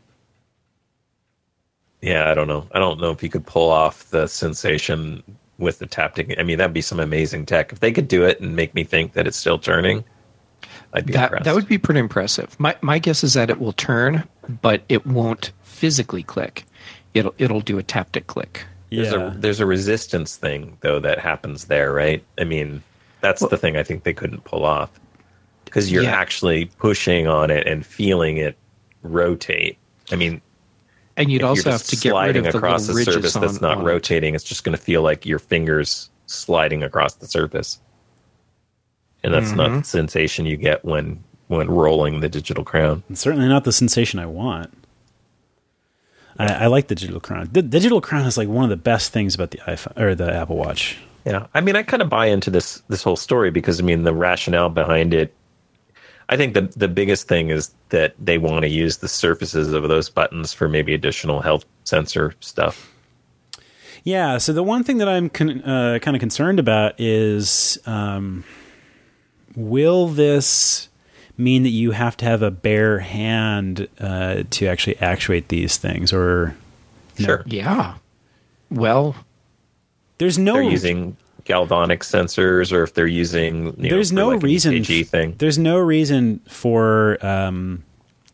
S3: Yeah, I don't know. I don't know if you could pull off the sensation with the Taptic. I mean, that'd be some amazing tech. If they could do it and make me think that it's still turning. I'd be
S2: that,
S3: impressed.
S2: That would be pretty impressive. My my guess is that it will turn, but it won't physically click. It'll it'll do a taptic click.
S3: There's
S1: Yeah.
S3: a there's a resistance thing though that happens there, right? I mean, that's
S2: Well-
S3: the thing I think they couldn't pull off because you're
S2: Yeah.
S3: actually pushing on it and feeling it rotate. I mean,
S2: And you'd
S3: if
S2: also
S3: you're
S2: have
S3: just
S2: to get rid
S3: sliding
S2: of the
S3: across
S2: little
S3: a
S2: ridges
S3: surface that's
S2: on-
S3: not
S2: on it.
S3: rotating. It's just going to feel like your fingers sliding across the surface, and that's not
S2: Mm-hmm.
S3: the sensation you get when when rolling the digital crown.
S1: It's certainly not the sensation I want. I, I like the digital crown. The digital crown is like one of the best things about the iPhone or the Apple Watch.
S3: Yeah, I mean, I kind of buy into this this whole story because I mean the rationale behind it. I think the the biggest thing is that they want to use the surfaces of those buttons for maybe additional health sensor stuff.
S1: Yeah. So the one thing that I'm con- uh, kind of concerned about is, um, will this mean that you have to have a bare hand uh, to actually actuate these things, or no?
S3: Sure,
S2: Yeah. Well,
S1: There's no
S3: they're using galvanic sensors, or if they're using you
S1: there's
S3: know,
S1: no
S3: for like an
S1: reason
S3: E K G thing.
S1: There's no reason for um,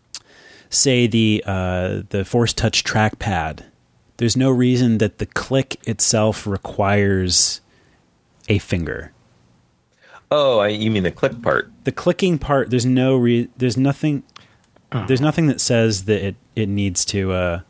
S1: say the uh, the Force Touch trackpad. There's no reason that the click itself requires a finger.
S3: Oh, I, you mean the click part?
S1: The clicking part, there's no re- there's nothing
S2: Oh.
S1: there's nothing that says that it, it needs to uh,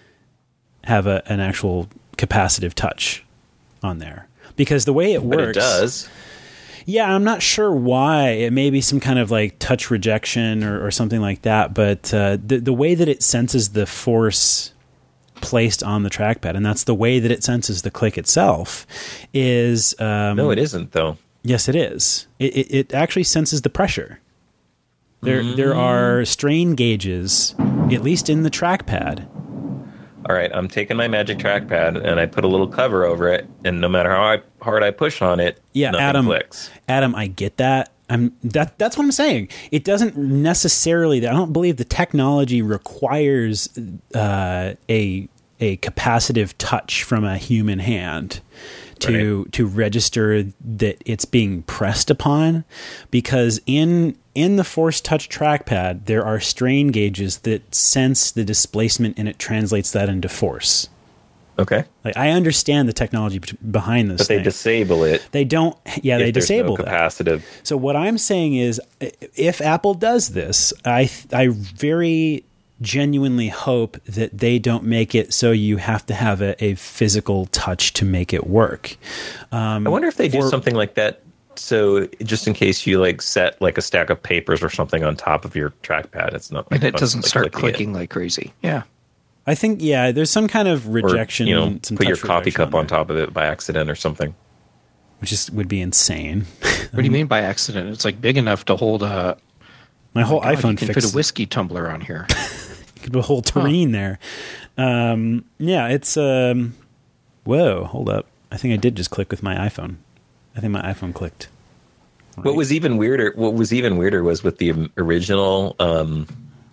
S1: have a, an actual capacitive touch on there. Because the way it
S3: But
S1: works,
S3: it does.
S1: yeah, I'm not sure why. It may be some kind of like touch rejection or, or something like that. But uh, the the way that it senses the force placed on the trackpad, and that's the way that it senses the click itself, is um,
S3: No, it isn't though.
S1: yes, it is. It, it, it actually senses the pressure. There there are strain gauges, at least in the trackpad.
S3: All right, I'm taking my Magic Trackpad and I put a little cover over it, and no matter how I, hard I push on it,
S1: Yeah,
S3: nothing
S1: Adam.
S3: clicks.
S1: Adam, I get that. I'm that. That's what I'm saying. It doesn't necessarily. I don't believe the technology requires uh, a a capacitive touch from a human hand to to register that it's being pressed upon, because in in the Force Touch trackpad there are strain gauges that sense the displacement and it translates that into force.
S3: Okay,
S1: Like, I understand the technology b- behind this
S3: but they
S1: thing.
S3: disable it.
S1: They don't. Yeah,
S3: if
S1: they
S3: there's
S1: disable
S3: no
S1: that.
S3: capacitive.
S1: So what I'm saying is, if Apple does this, I I very genuinely hope that they don't make it so you have to have a, a physical touch to make it work. Um,
S3: I wonder if they do
S1: for-
S3: something like that. So just in case you like set like a stack of papers or something on top of your trackpad, it's not. Like
S2: and it doesn't
S3: constantly
S2: start
S3: clicking
S2: clicking
S3: it.
S2: like crazy. Yeah.
S1: I think yeah, there's some kind of
S3: Or,
S1: rejection.
S3: you know,
S1: some
S3: put your
S1: touch
S3: coffee
S1: rejection
S3: cup on
S1: there,
S3: top of it by accident or something.
S1: which is would be insane.
S2: What do you mean by accident? It's like big enough to hold a
S1: My whole
S2: God,
S1: iPhone
S2: you can
S1: fixed
S2: fit a whiskey tumbler on here.
S1: could be a whole terrain there. Um, yeah, it's um, whoa. Hold up, I think I did just click with my iPhone. I think my iPhone clicked.
S3: What was even weirder? What was even weirder was with the original um,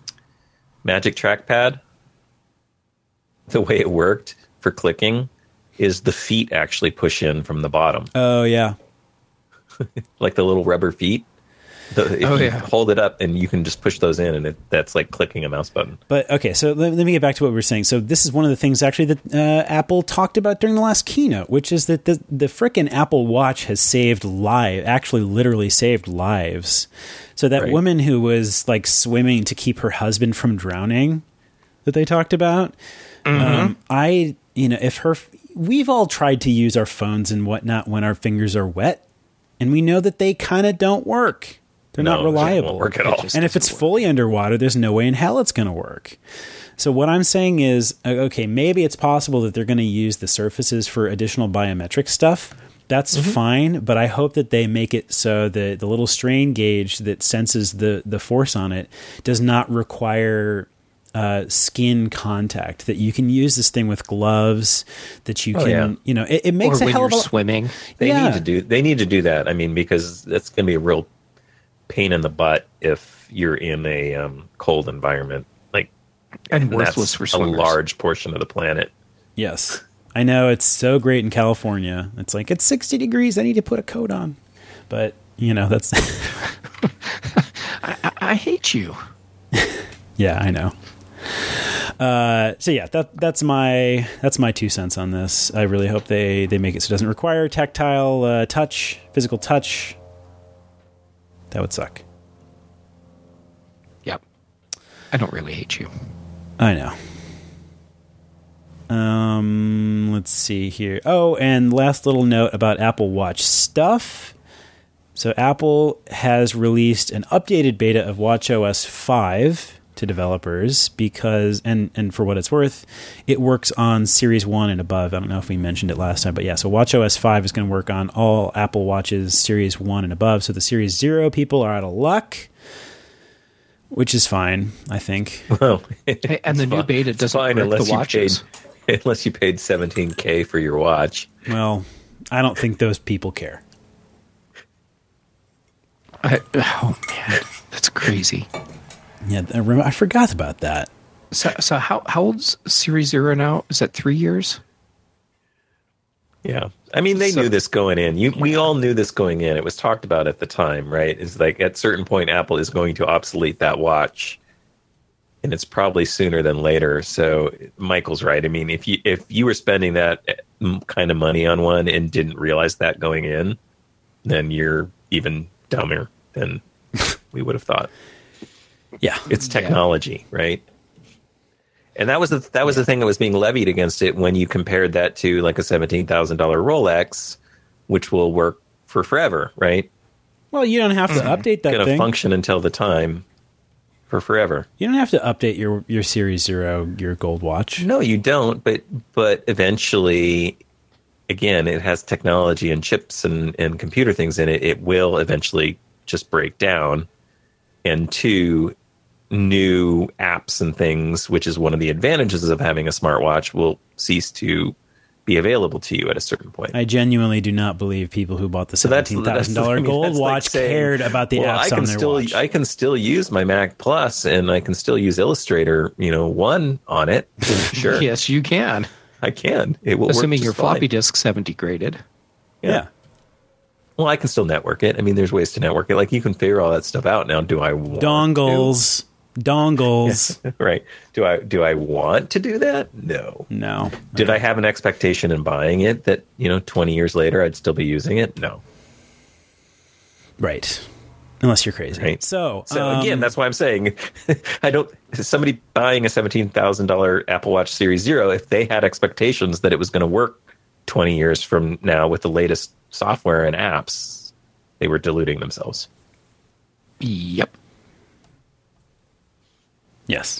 S3: Magic Trackpad. The way it worked for clicking is the feet actually push in from the bottom,
S1: Oh yeah,
S3: like the little rubber feet. The, if
S2: Oh,
S3: you
S2: yeah.
S3: hold it up and you can just push those in, and it, that's like clicking a mouse button.
S1: but okay. So let, let me get back to what we were saying. So this is one of the things actually that uh, Apple talked about during the last keynote, which is that the the frickin' Apple Watch has saved lives, actually literally saved lives. So that
S3: Right.
S1: woman who was like swimming to keep her husband from drowning, that they talked about. Um, I, you know, if her, we've all tried to use our phones and whatnot when our fingers are wet, and we know that they kind of don't work. They're
S3: No,
S1: not
S3: it won't
S1: reliable.
S3: work at all.
S1: And if it's fully underwater, there's no way in hell it's going to work. So what I'm saying is, uh, okay, maybe it's possible that they're going to use the surfaces for additional biometric stuff. That's fine, but I hope that they make it so that the little strain gauge that senses the, the force on it does not require uh, skin contact, that you can use this thing with gloves, that you
S3: Oh,
S1: can,
S3: yeah.
S1: you know, it, it makes
S2: or
S1: a
S2: when
S1: hell
S2: you're
S1: of a
S2: swimming.
S3: They
S1: Yeah.
S3: need to do. They need to do that. I mean, because that's going to be a real pain in the butt if you're in a um, cold environment. Like,
S2: And
S3: that's
S2: worthless for
S3: a
S2: swimmers.
S3: large portion of the planet.
S1: Yes. I know it's so great in California. It's like, it's sixty degrees. I need to put a coat on. But, you know, that's
S2: hate you.
S1: Yeah, I know. Uh, so yeah, that that's my that's my two cents on this. I really hope they they make it so it doesn't require tactile uh, touch, physical touch. That would suck.
S2: Yep. I don't really hate you.
S1: I know. Um, let's see here. Oh, and last little note about Apple Watch stuff. So Apple has released an updated beta of watchOS five to developers because, and, and for what it's worth, it works on Series one and above. I don't know if we mentioned it last time, but yeah, so watchOS five is going to work on all Apple Watches Series one and above. So the Series zero people are out of luck, which is fine, I think.
S3: Well,
S2: Hey, and the new
S3: fine.
S2: beta
S3: It's
S2: doesn't
S3: fine
S2: break
S3: unless
S2: the
S3: you
S2: watches.
S3: paid unless you paid seventeen K for your watch.
S1: Well, I don't think those people care.
S2: I, oh, man. That's crazy.
S1: Yeah, I, rem- I forgot about that.
S2: So, so how, how old's Series Zero now? Is that three years?
S3: Yeah. I mean, they
S2: So-
S3: knew this going in. You, We all knew this going in. It was talked about at the time, right? It's like at a certain point, Apple is going to obsolete that watch. And it's probably sooner than later. So Michael's right. I mean, if you if you were spending that kind of money on one and didn't realize that going in, then you're even dumber than we would have thought.
S1: Yeah.
S3: It's technology, yeah. Right? And that was the that was the thing that was being levied against it when you compared that to like a seventeen thousand dollar Rolex, which will work for forever, right?
S1: Well, you don't have to
S3: Mm-hmm.
S1: update that
S3: Going to
S1: thing.
S3: function until the time for forever.
S1: You don't have to update your, your Series Zero, your gold watch.
S3: No, you don't. But but eventually, again, it has technology and chips and, and computer things in it. It will eventually just break down. And two, new apps and things, which is one of the advantages of having a smartwatch, will cease to be available to you at a certain point.
S1: I genuinely do not believe people who bought the
S3: So that's
S1: seventeen thousand dollars
S3: I mean,
S1: gold
S3: that's like
S1: watch
S3: saying,
S1: cared about the
S3: well,
S1: apps
S3: I can
S1: on their
S3: still,
S1: watch.
S3: I can still use my Mac Plus, and I can still use Illustrator, you know, one on it. Sure,
S2: Yes, you can.
S3: I can. It will
S2: Assuming
S3: work
S2: your
S3: just
S2: floppy
S3: fine.
S2: disk's haven't degraded.
S3: Yeah.
S1: yeah.
S3: Well, I can still network it. I mean, there's ways to network it. Like you can figure all that stuff out now. Do I want
S1: Dongles. Dongles.
S3: to? Right. Do I do I want to do that? No.
S1: No.
S3: Did I have an expectation in buying it that, you know, twenty years later I'd still be using it? No.
S1: Right. Unless you're crazy.
S3: Right.
S1: So,
S3: So
S1: um,
S3: again, that's why I'm saying I don't. Somebody buying a seventeen thousand dollar Apple Watch Series Zero, if they had expectations that it was going to work twenty years from now with the latest software and apps, they were deluding themselves.
S2: Yep.
S1: Yes.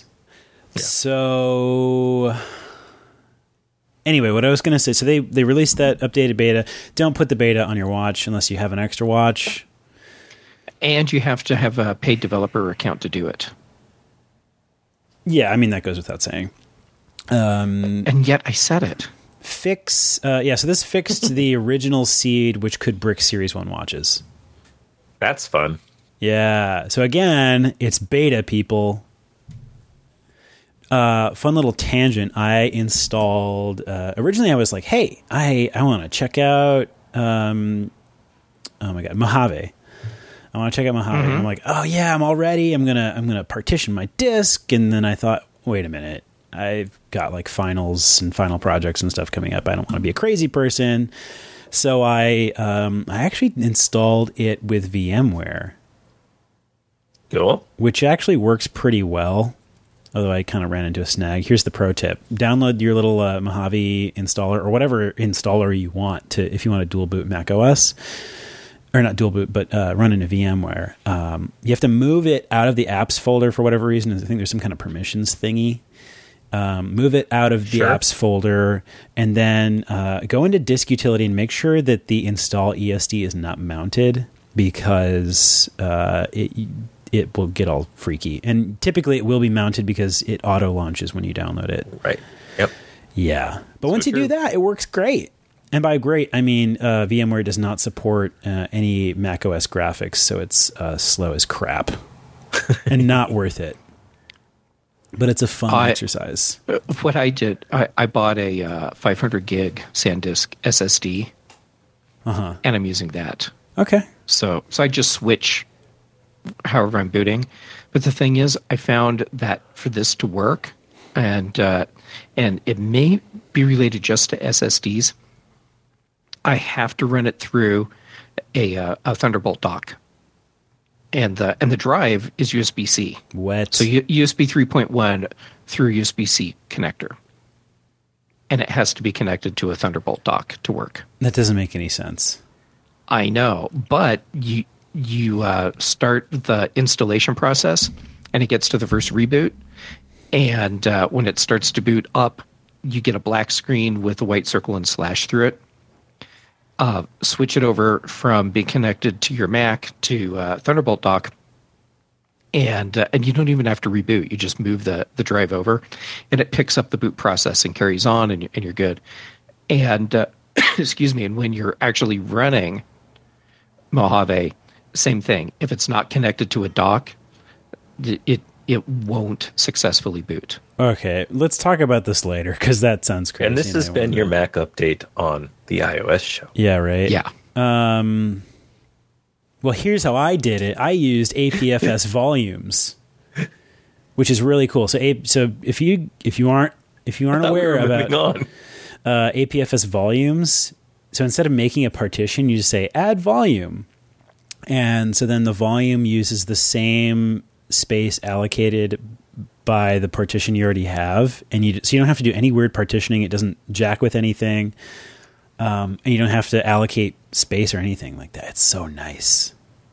S1: So anyway, what I was going to say, so they, they released that updated beta. Don't put the beta on your watch unless you have an extra watch.
S2: And you have to have a paid developer account to do it.
S1: Yeah, I mean, that goes without saying. Um,
S2: And yet I said it.
S1: fix, uh, yeah, so this fixed the original seed, which could brick Series one watches.
S3: That's fun.
S1: Yeah. So again, it's beta, people. Uh, fun little tangent. I installed. Uh, originally, I was like, "Hey, I I want to check out. Um, oh my god, Mojave. I want to check out Mojave."
S2: Mm-hmm.
S1: And I'm like, "Oh yeah, I'm all ready. I'm gonna I'm gonna partition my disk." And then I thought, "Wait a minute. I've got like finals and final projects and stuff coming up. I don't want to be a crazy person." So I um, I actually installed it with VMware,
S3: Cool.
S1: which actually works pretty well. Although I kind of ran into a snag. Here's the pro tip. Download your little uh, Mojave installer or whatever installer you want to, if you want to dual boot Mac O S. Or not dual boot, but uh, run into VMware. Um, you have to move it out of the apps folder for whatever reason. I think there's some kind of permissions thingy. Um, move it out of the
S3: Sure.
S1: apps folder and then uh, go into disk utility and make sure that the install E S D is not mounted because uh, it it will get all freaky. And typically it will be mounted because it auto launches when you download it.
S3: Right. Yep.
S1: Yeah. But
S3: So
S1: once you
S3: true.
S1: do that, it works great. And by great, I mean uh, VMware does not support uh, any macOS graphics, so it's uh, slow as crap and not worth it. But it's a fun
S2: I-
S1: exercise.
S2: What I did, I, I bought a uh, five hundred gig SanDisk S S D,
S1: Uh-huh.
S2: and I'm using that.
S1: Okay.
S2: So, so I just switch however I'm booting. but the thing is, I found that for this to work, and uh, and it may be related just to S S Ds, I have to run it through a, uh, a Thunderbolt dock. And the and the drive is U S B C.
S1: What?
S2: So U- USB three point one through U S B C connector. And it has to be connected to a Thunderbolt dock to work.
S1: That doesn't make any sense.
S2: I know, but you you uh, start the installation process, and it gets to the first reboot, and uh, when it starts to boot up, you get a black screen with a white circle and slash through it. Uh, switch it over from being connected to your Mac to uh, Thunderbolt dock, and uh, and you don't even have to reboot. You just move the, the drive over, and it picks up the boot process and carries on, and, and you're good. And uh, excuse me. And when you're actually running Mojave, same thing. If it's not connected to a dock, it it won't successfully boot.
S1: Okay, let's talk about this later because that sounds crazy.
S3: And this has been your Mac update on the iOS show.
S1: Yeah, right?
S2: Yeah.
S1: Um, well, here's how I did it. I used A P F S volumes, which is really cool. So, A- so if you if you aren't if you aren't aware
S3: we
S1: about uh, A P F S volumes, so instead of making a partition, you just say add volume, and so then the volume uses the same space allocated by the partition you already have, and you so you don't have to do any weird partitioning. It doesn't jack with anything, um, and you don't have to allocate space or anything like that. It's so nice.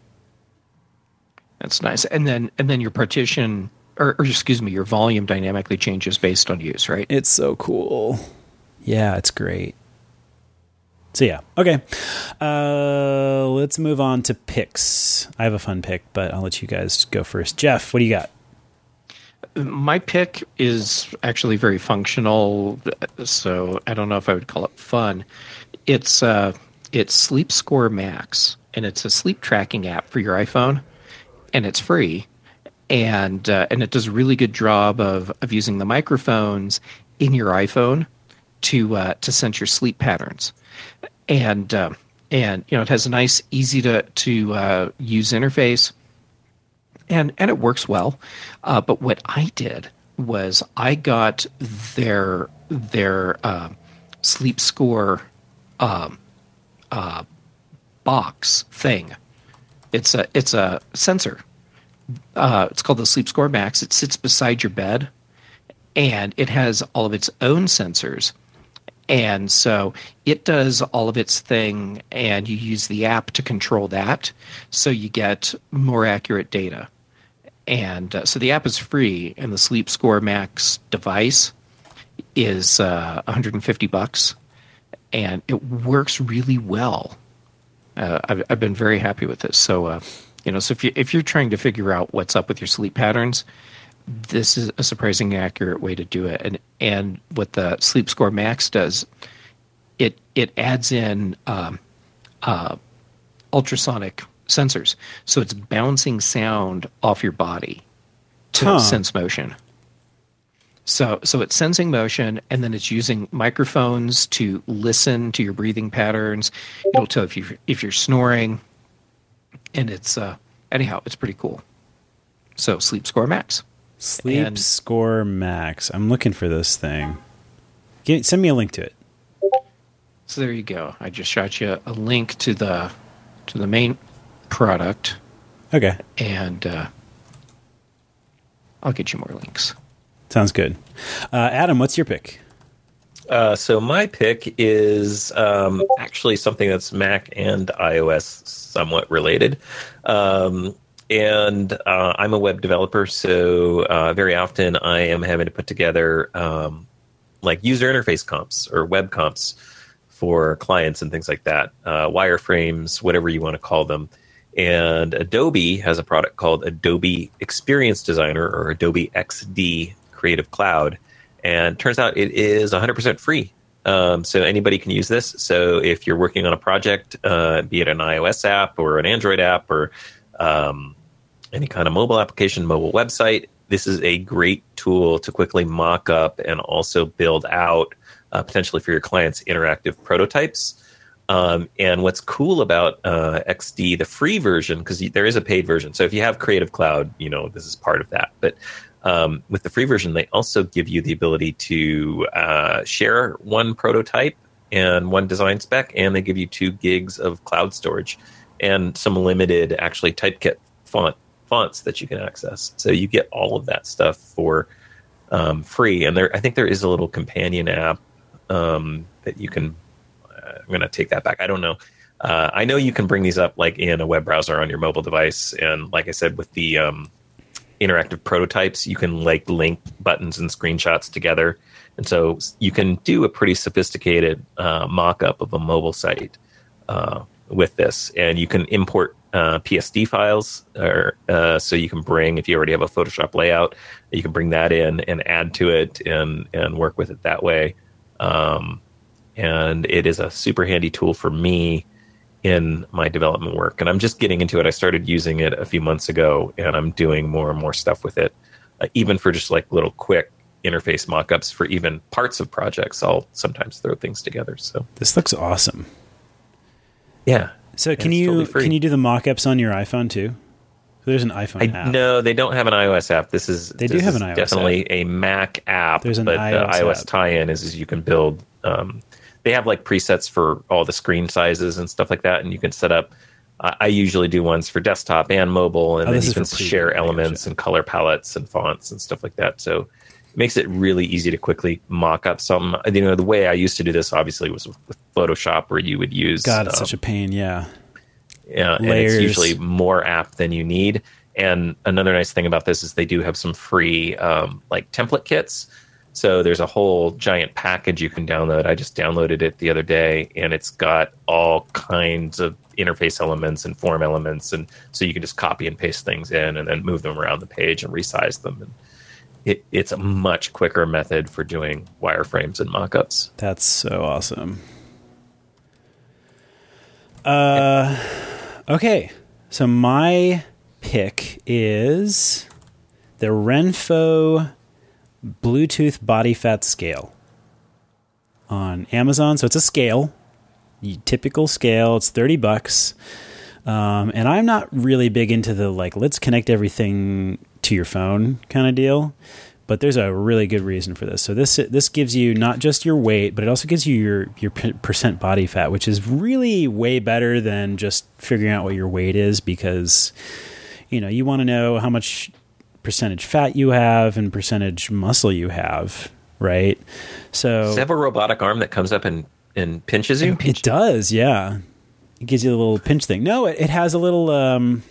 S2: That's nice. And then and then your partition, or, or excuse me, your volume dynamically changes based on use, right?
S1: It's so cool. Yeah, it's great. So yeah, okay. Uh, let's move on to picks. I have a fun pick, but I'll let you guys go first. Jeff, what do you got?
S2: My pick is actually very functional, so I don't know if I would call it fun. It's uh, it's Sleep Score Max, and it's a sleep tracking app for your iPhone, and it's free, and uh, and it does a really good job of of using the microphones in your iPhone to uh, to sense your sleep patterns, and uh, and you know it has a nice, easy to to uh, use interface. And and it works well, uh, but what I did was I got their their uh, sleep score um, uh, box thing. It's a it's a sensor. Uh, it's called the Sleep Score Max. It sits beside your bed, and it has all of its own sensors. And so it does all of its thing, and you use the app to control that, so you get more accurate data. And uh, so the app is free, and the Sleep Score Max device is uh, one hundred fifty bucks, and it works really well. Uh, I've, I've been very happy with this. So, uh, you know, so if you if you're trying to figure out what's up with your sleep patterns, this is a surprisingly accurate way to do it. And and what the Sleep Score Max does, it it adds in um, uh, ultrasonic sensors, so it's bouncing sound off your body to
S1: huh.
S2: sense motion. So so it's sensing motion, and then it's using microphones to listen to your breathing patterns. It'll tell if you if you're snoring, and it's uh, anyhow it's pretty cool. So Sleep Score Max.
S1: Sleep
S2: and,
S1: Score Max. I'm looking for this thing. Get, send me a link to it.
S2: So there you go. I just shot you a link to the to the main product.
S1: Okay.
S2: And uh, I'll get you more links.
S1: Sounds good. Uh, Adam, what's your pick?
S3: Uh, so my pick is um, actually something that's Mac and iOS somewhat related. Um, and uh, I'm a web developer, so uh, very often I am having to put together um, like user interface comps or web comps for clients and things like that, uh, wireframes, whatever you want to call them. And Adobe has a product called Adobe Experience Designer, or Adobe X D Creative Cloud. And turns out it is one hundred percent free. Um, so anybody can use this. So if you're working on a project, uh, be it an iOS app or an Android app or um, any kind of mobile application, mobile website, this is a great tool to quickly mock up and also build out, uh, potentially for your clients, interactive prototypes. Um, and what's cool about uh, X D, the free version, because there is a paid version. So if you have Creative Cloud, you know, this is part of that. But um, with the free version, they also give you the ability to uh, share one prototype and one design spec, and they give you two gigs of cloud storage and some limited, actually, Typekit font fonts that you can access. So you get all of that stuff for um, free. And there, I think there is a little companion app um, that you can. I'm going to take that back. I don't know. Uh, I know you can bring these up like in a web browser on your mobile device. And like I said, with the um, interactive prototypes, you can like link buttons and screenshots together. And so you can do a pretty sophisticated uh, mock-up of a mobile site uh, with this. And you can import uh, P S D files. Or, uh, so you can bring, if you already have a Photoshop layout, you can bring that in and add to it and, and work with it that way. Um, And it is a super handy tool for me in my development work. And I'm just getting into it. I started using it a few months ago, and I'm doing more and more stuff with it, uh, even for just like little quick interface mockups for even parts of projects. I'll sometimes throw things together. So
S1: this looks awesome.
S3: Yeah.
S1: So can you totally can you do the mockups on your iPhone too? There's an iPhone
S3: I,
S1: app.
S3: No, they don't have an iOS app. This is
S1: they
S3: this
S1: do have
S3: is
S1: an iOS
S3: definitely
S1: app.
S3: a Mac app.
S1: There's an
S3: but
S1: iOS
S3: the iOS
S1: app.
S3: tie-in is, is you can build. Um, they have like presets for all the screen sizes and stuff like that, and you can set up. Uh, I usually do ones for desktop and mobile, and
S1: Oh,
S3: then
S1: this
S3: you
S1: is
S3: can
S1: for
S3: share
S1: preview,
S3: elements
S1: gotcha.
S3: and color palettes and fonts and stuff like that. So it makes it really easy to quickly mock up some. You know, the way I used to do this obviously was with, with Photoshop, where you would use.
S1: God, it's
S3: um,
S1: such a pain. Yeah.
S3: Yeah, and
S1: Layers.
S3: it's usually more app than you need. And another nice thing about this is they do have some free um, like template kits. So there's a whole giant package you can download. I just downloaded it the other day, and it's got all kinds of interface elements and form elements, and so you can just copy and paste things in and then move them around the page and resize them. And it, it's a much quicker method for doing wireframes and mockups.
S1: That's so awesome. Uh, okay. So my pick is the Renpho Bluetooth body fat scale on Amazon. So it's a scale, typical scale. It's thirty bucks. Um, and I'm not really big into the like, let's connect everything to your phone kind of deal. But there's a really good reason for this. So this this gives you not just your weight, but it also gives you your, your percent body fat, which is really way better than just figuring out what your weight is, because, you know, you want to know how much percentage fat you have and percentage muscle you have, right? So
S3: Does it have a robotic arm that comes up and, and pinches you?
S1: it does, yeah. It gives you a little pinch thing. No, it, it has a little... Um,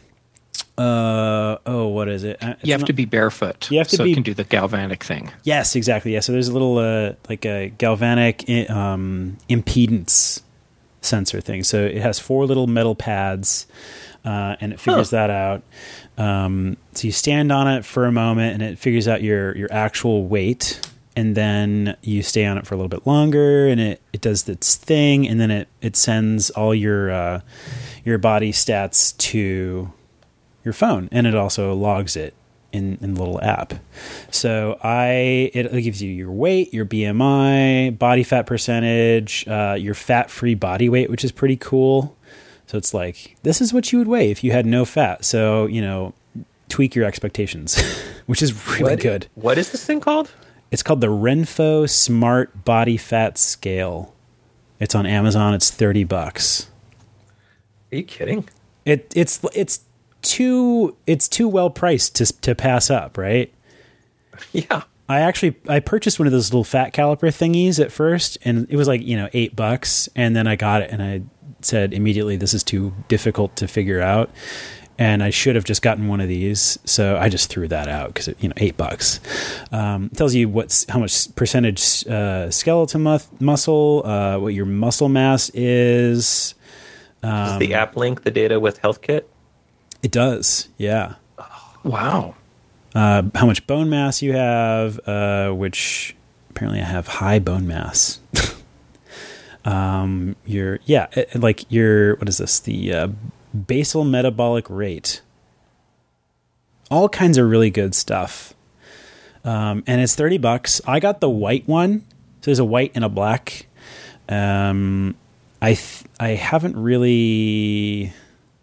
S1: Uh oh, what is it? It's
S2: you have
S1: not,
S2: to be barefoot.
S1: You have to
S2: so
S1: be,
S2: it can do the galvanic thing.
S1: Yes, exactly. Yeah, so there's a little uh, like a galvanic um, impedance sensor thing. So it has four little metal pads, uh, and it figures huh. that out. Um, so you stand on it for a moment, and it figures out your your actual weight, and then you stay on it for a little bit longer, and it, it does its thing, and then it it sends all your uh, your body stats to your phone, and it also logs it in, in the little app. So I it gives you your weight, your B M I, body fat percentage, uh, your fat-free body weight, which is pretty cool. So it's like, this is what you would weigh if you had no fat. So, you know, tweak your expectations, which is really
S3: what,
S1: good.
S3: What is this thing called?
S1: It's called the Renpho Smart Body Fat Scale. It's on Amazon. It's thirty bucks.
S3: Are you kidding?
S1: It it's it's too it's too well priced to to pass up, right?
S3: Yeah.
S1: I actually I purchased one of those little fat caliper thingies at first, and it was like, you know, eight bucks, and then I got it and I said immediately, this is too difficult to figure out, and I should have just gotten one of these. So I just threw that out because, you know, eight bucks. Um, it tells you what's how much percentage uh, skeletal mu- muscle, uh, what your muscle mass is. Um,
S3: Does the app link the data with HealthKit?
S1: It does, yeah.
S2: Wow.
S1: Uh, how much bone mass you have, uh, which apparently I have high bone mass. um, your yeah, it, like your what is this? The uh, basal metabolic rate. All kinds of really good stuff. Um, and it's thirty bucks. I got the white one. So there's a white and a black. Um, I th- I haven't really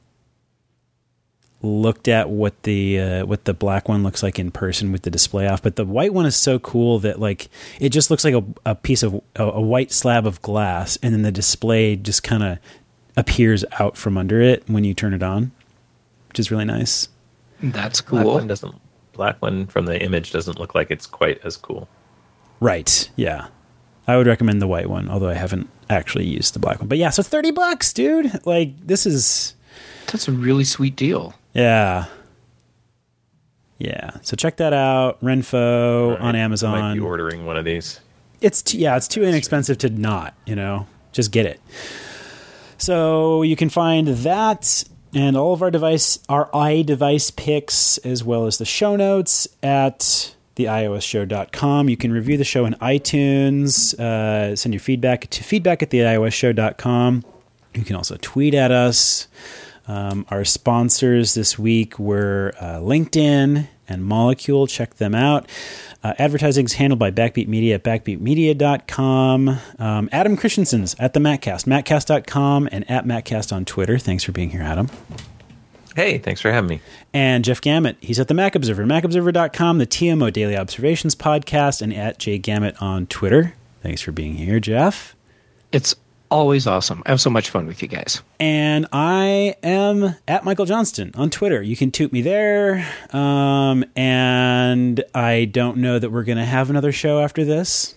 S1: looked at what the uh, what the black one looks like in person with the display off, but the white one is so cool that like it just looks like a, a piece of a, a white slab of glass, and then the display just kind of appears out from under it when you turn it on, which is really nice.
S2: That's cool.
S3: Black one doesn't. Black one from the image doesn't look like it's quite as cool.
S1: Right. Yeah. I would recommend the white one, although I haven't actually used the black one. But yeah, so thirty bucks, dude. Like this is
S2: That's a really sweet deal.
S1: Yeah. Yeah. So check that out. Renfo
S3: Right.
S1: on
S3: I
S1: Amazon.
S3: might be ordering one of these.
S1: It's too, yeah, it's too inexpensive to not, you know. Just get it. So you can find that and all of our device our iDevice picks as well as the show notes at the i o s show dot com. You can review the show in iTunes, uh, send your feedback to feedback at the i o s show dot com. You can also tweet at us. Um, our sponsors this week were uh, LinkedIn and Molecule. Check them out. Uh, advertising is handled by Backbeat Media at backbeat media dot com. Um, Adam Christensen's at the Mattcast, mattcast dot com, and at Mattcast on Twitter. Thanks for being here, Adam.
S3: Hey, thanks for having me.
S1: And Jeff Gamet, he's at the Mac Observer, mac observer dot com, the T M O Daily Observations podcast, and at J Gamet on Twitter. Thanks for being here, Jeff.
S2: It's always awesome. I have so much fun with you guys.
S1: And I am at Michael Johnston on Twitter. You can toot me there. Um, and I don't know that we're going to have another show after this.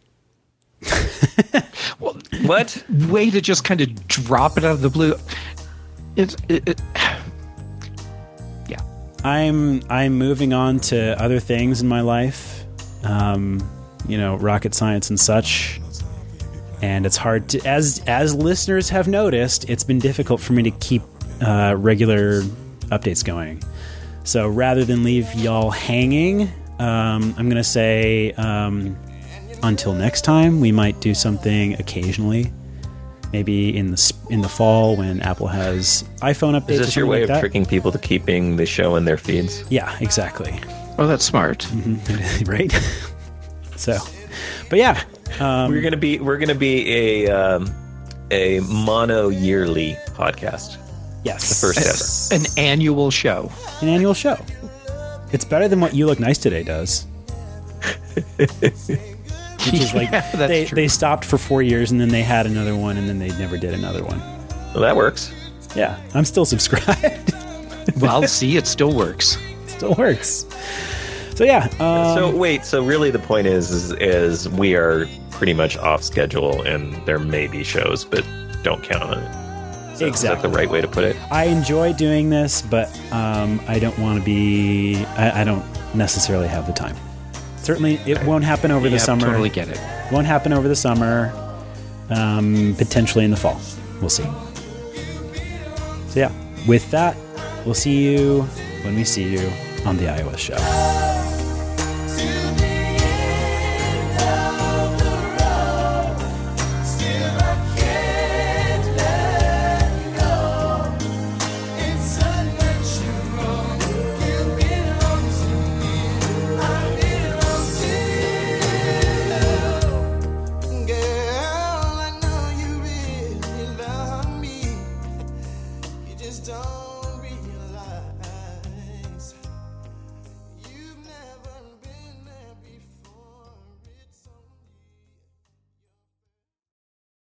S2: Well,
S3: What?
S2: way to just kind of drop it out of the blue. It's it, it, yeah.
S1: I'm I'm moving on to other things in my life. Um, you know, rocket science and such. And it's hard to, as as listeners have noticed, it's been difficult for me to keep uh, regular updates going. So rather than leave y'all hanging, um, I'm going to say um, until next time, we might do something occasionally. Maybe in the sp- in the fall when Apple has iPhone updates.
S3: Is
S1: or
S3: this your
S1: something
S3: way
S1: like
S3: of
S1: that.
S3: tricking people to keeping the show in their feeds?
S1: Yeah, exactly.
S2: Oh, that's smart.
S1: Mm-hmm. Right? So, but yeah. Um,
S3: we're gonna be we're gonna be a um, a mono yearly podcast.
S1: yes.
S3: The first ever.
S2: An annual show.
S1: An annual show. It's better than what You Look Nice Today does. Which is like
S2: Yeah, that's
S1: they,
S2: true.
S1: they stopped for four years and then they had another one and then they never did another one.
S3: Well, that works.
S1: Yeah, I'm still subscribed.
S2: Well, see, it still works.
S1: Still works. So yeah. Um,
S3: so wait, so really the point is, is is we are pretty much off schedule and there may be shows, but don't count on it. Is that, is that
S1: Exactly.
S3: the right way to put it?
S1: I enjoy doing this, but um, I don't want to be. I, I don't necessarily have the time. Certainly, it won't happen over the
S2: Yeah,
S1: summer.
S2: totally get it.
S1: Won't happen over the summer. Um, potentially in the fall. We'll see. So yeah, with that, we'll see you when we see you on the iOS show.
S4: Girl, I know you really love me. You just don't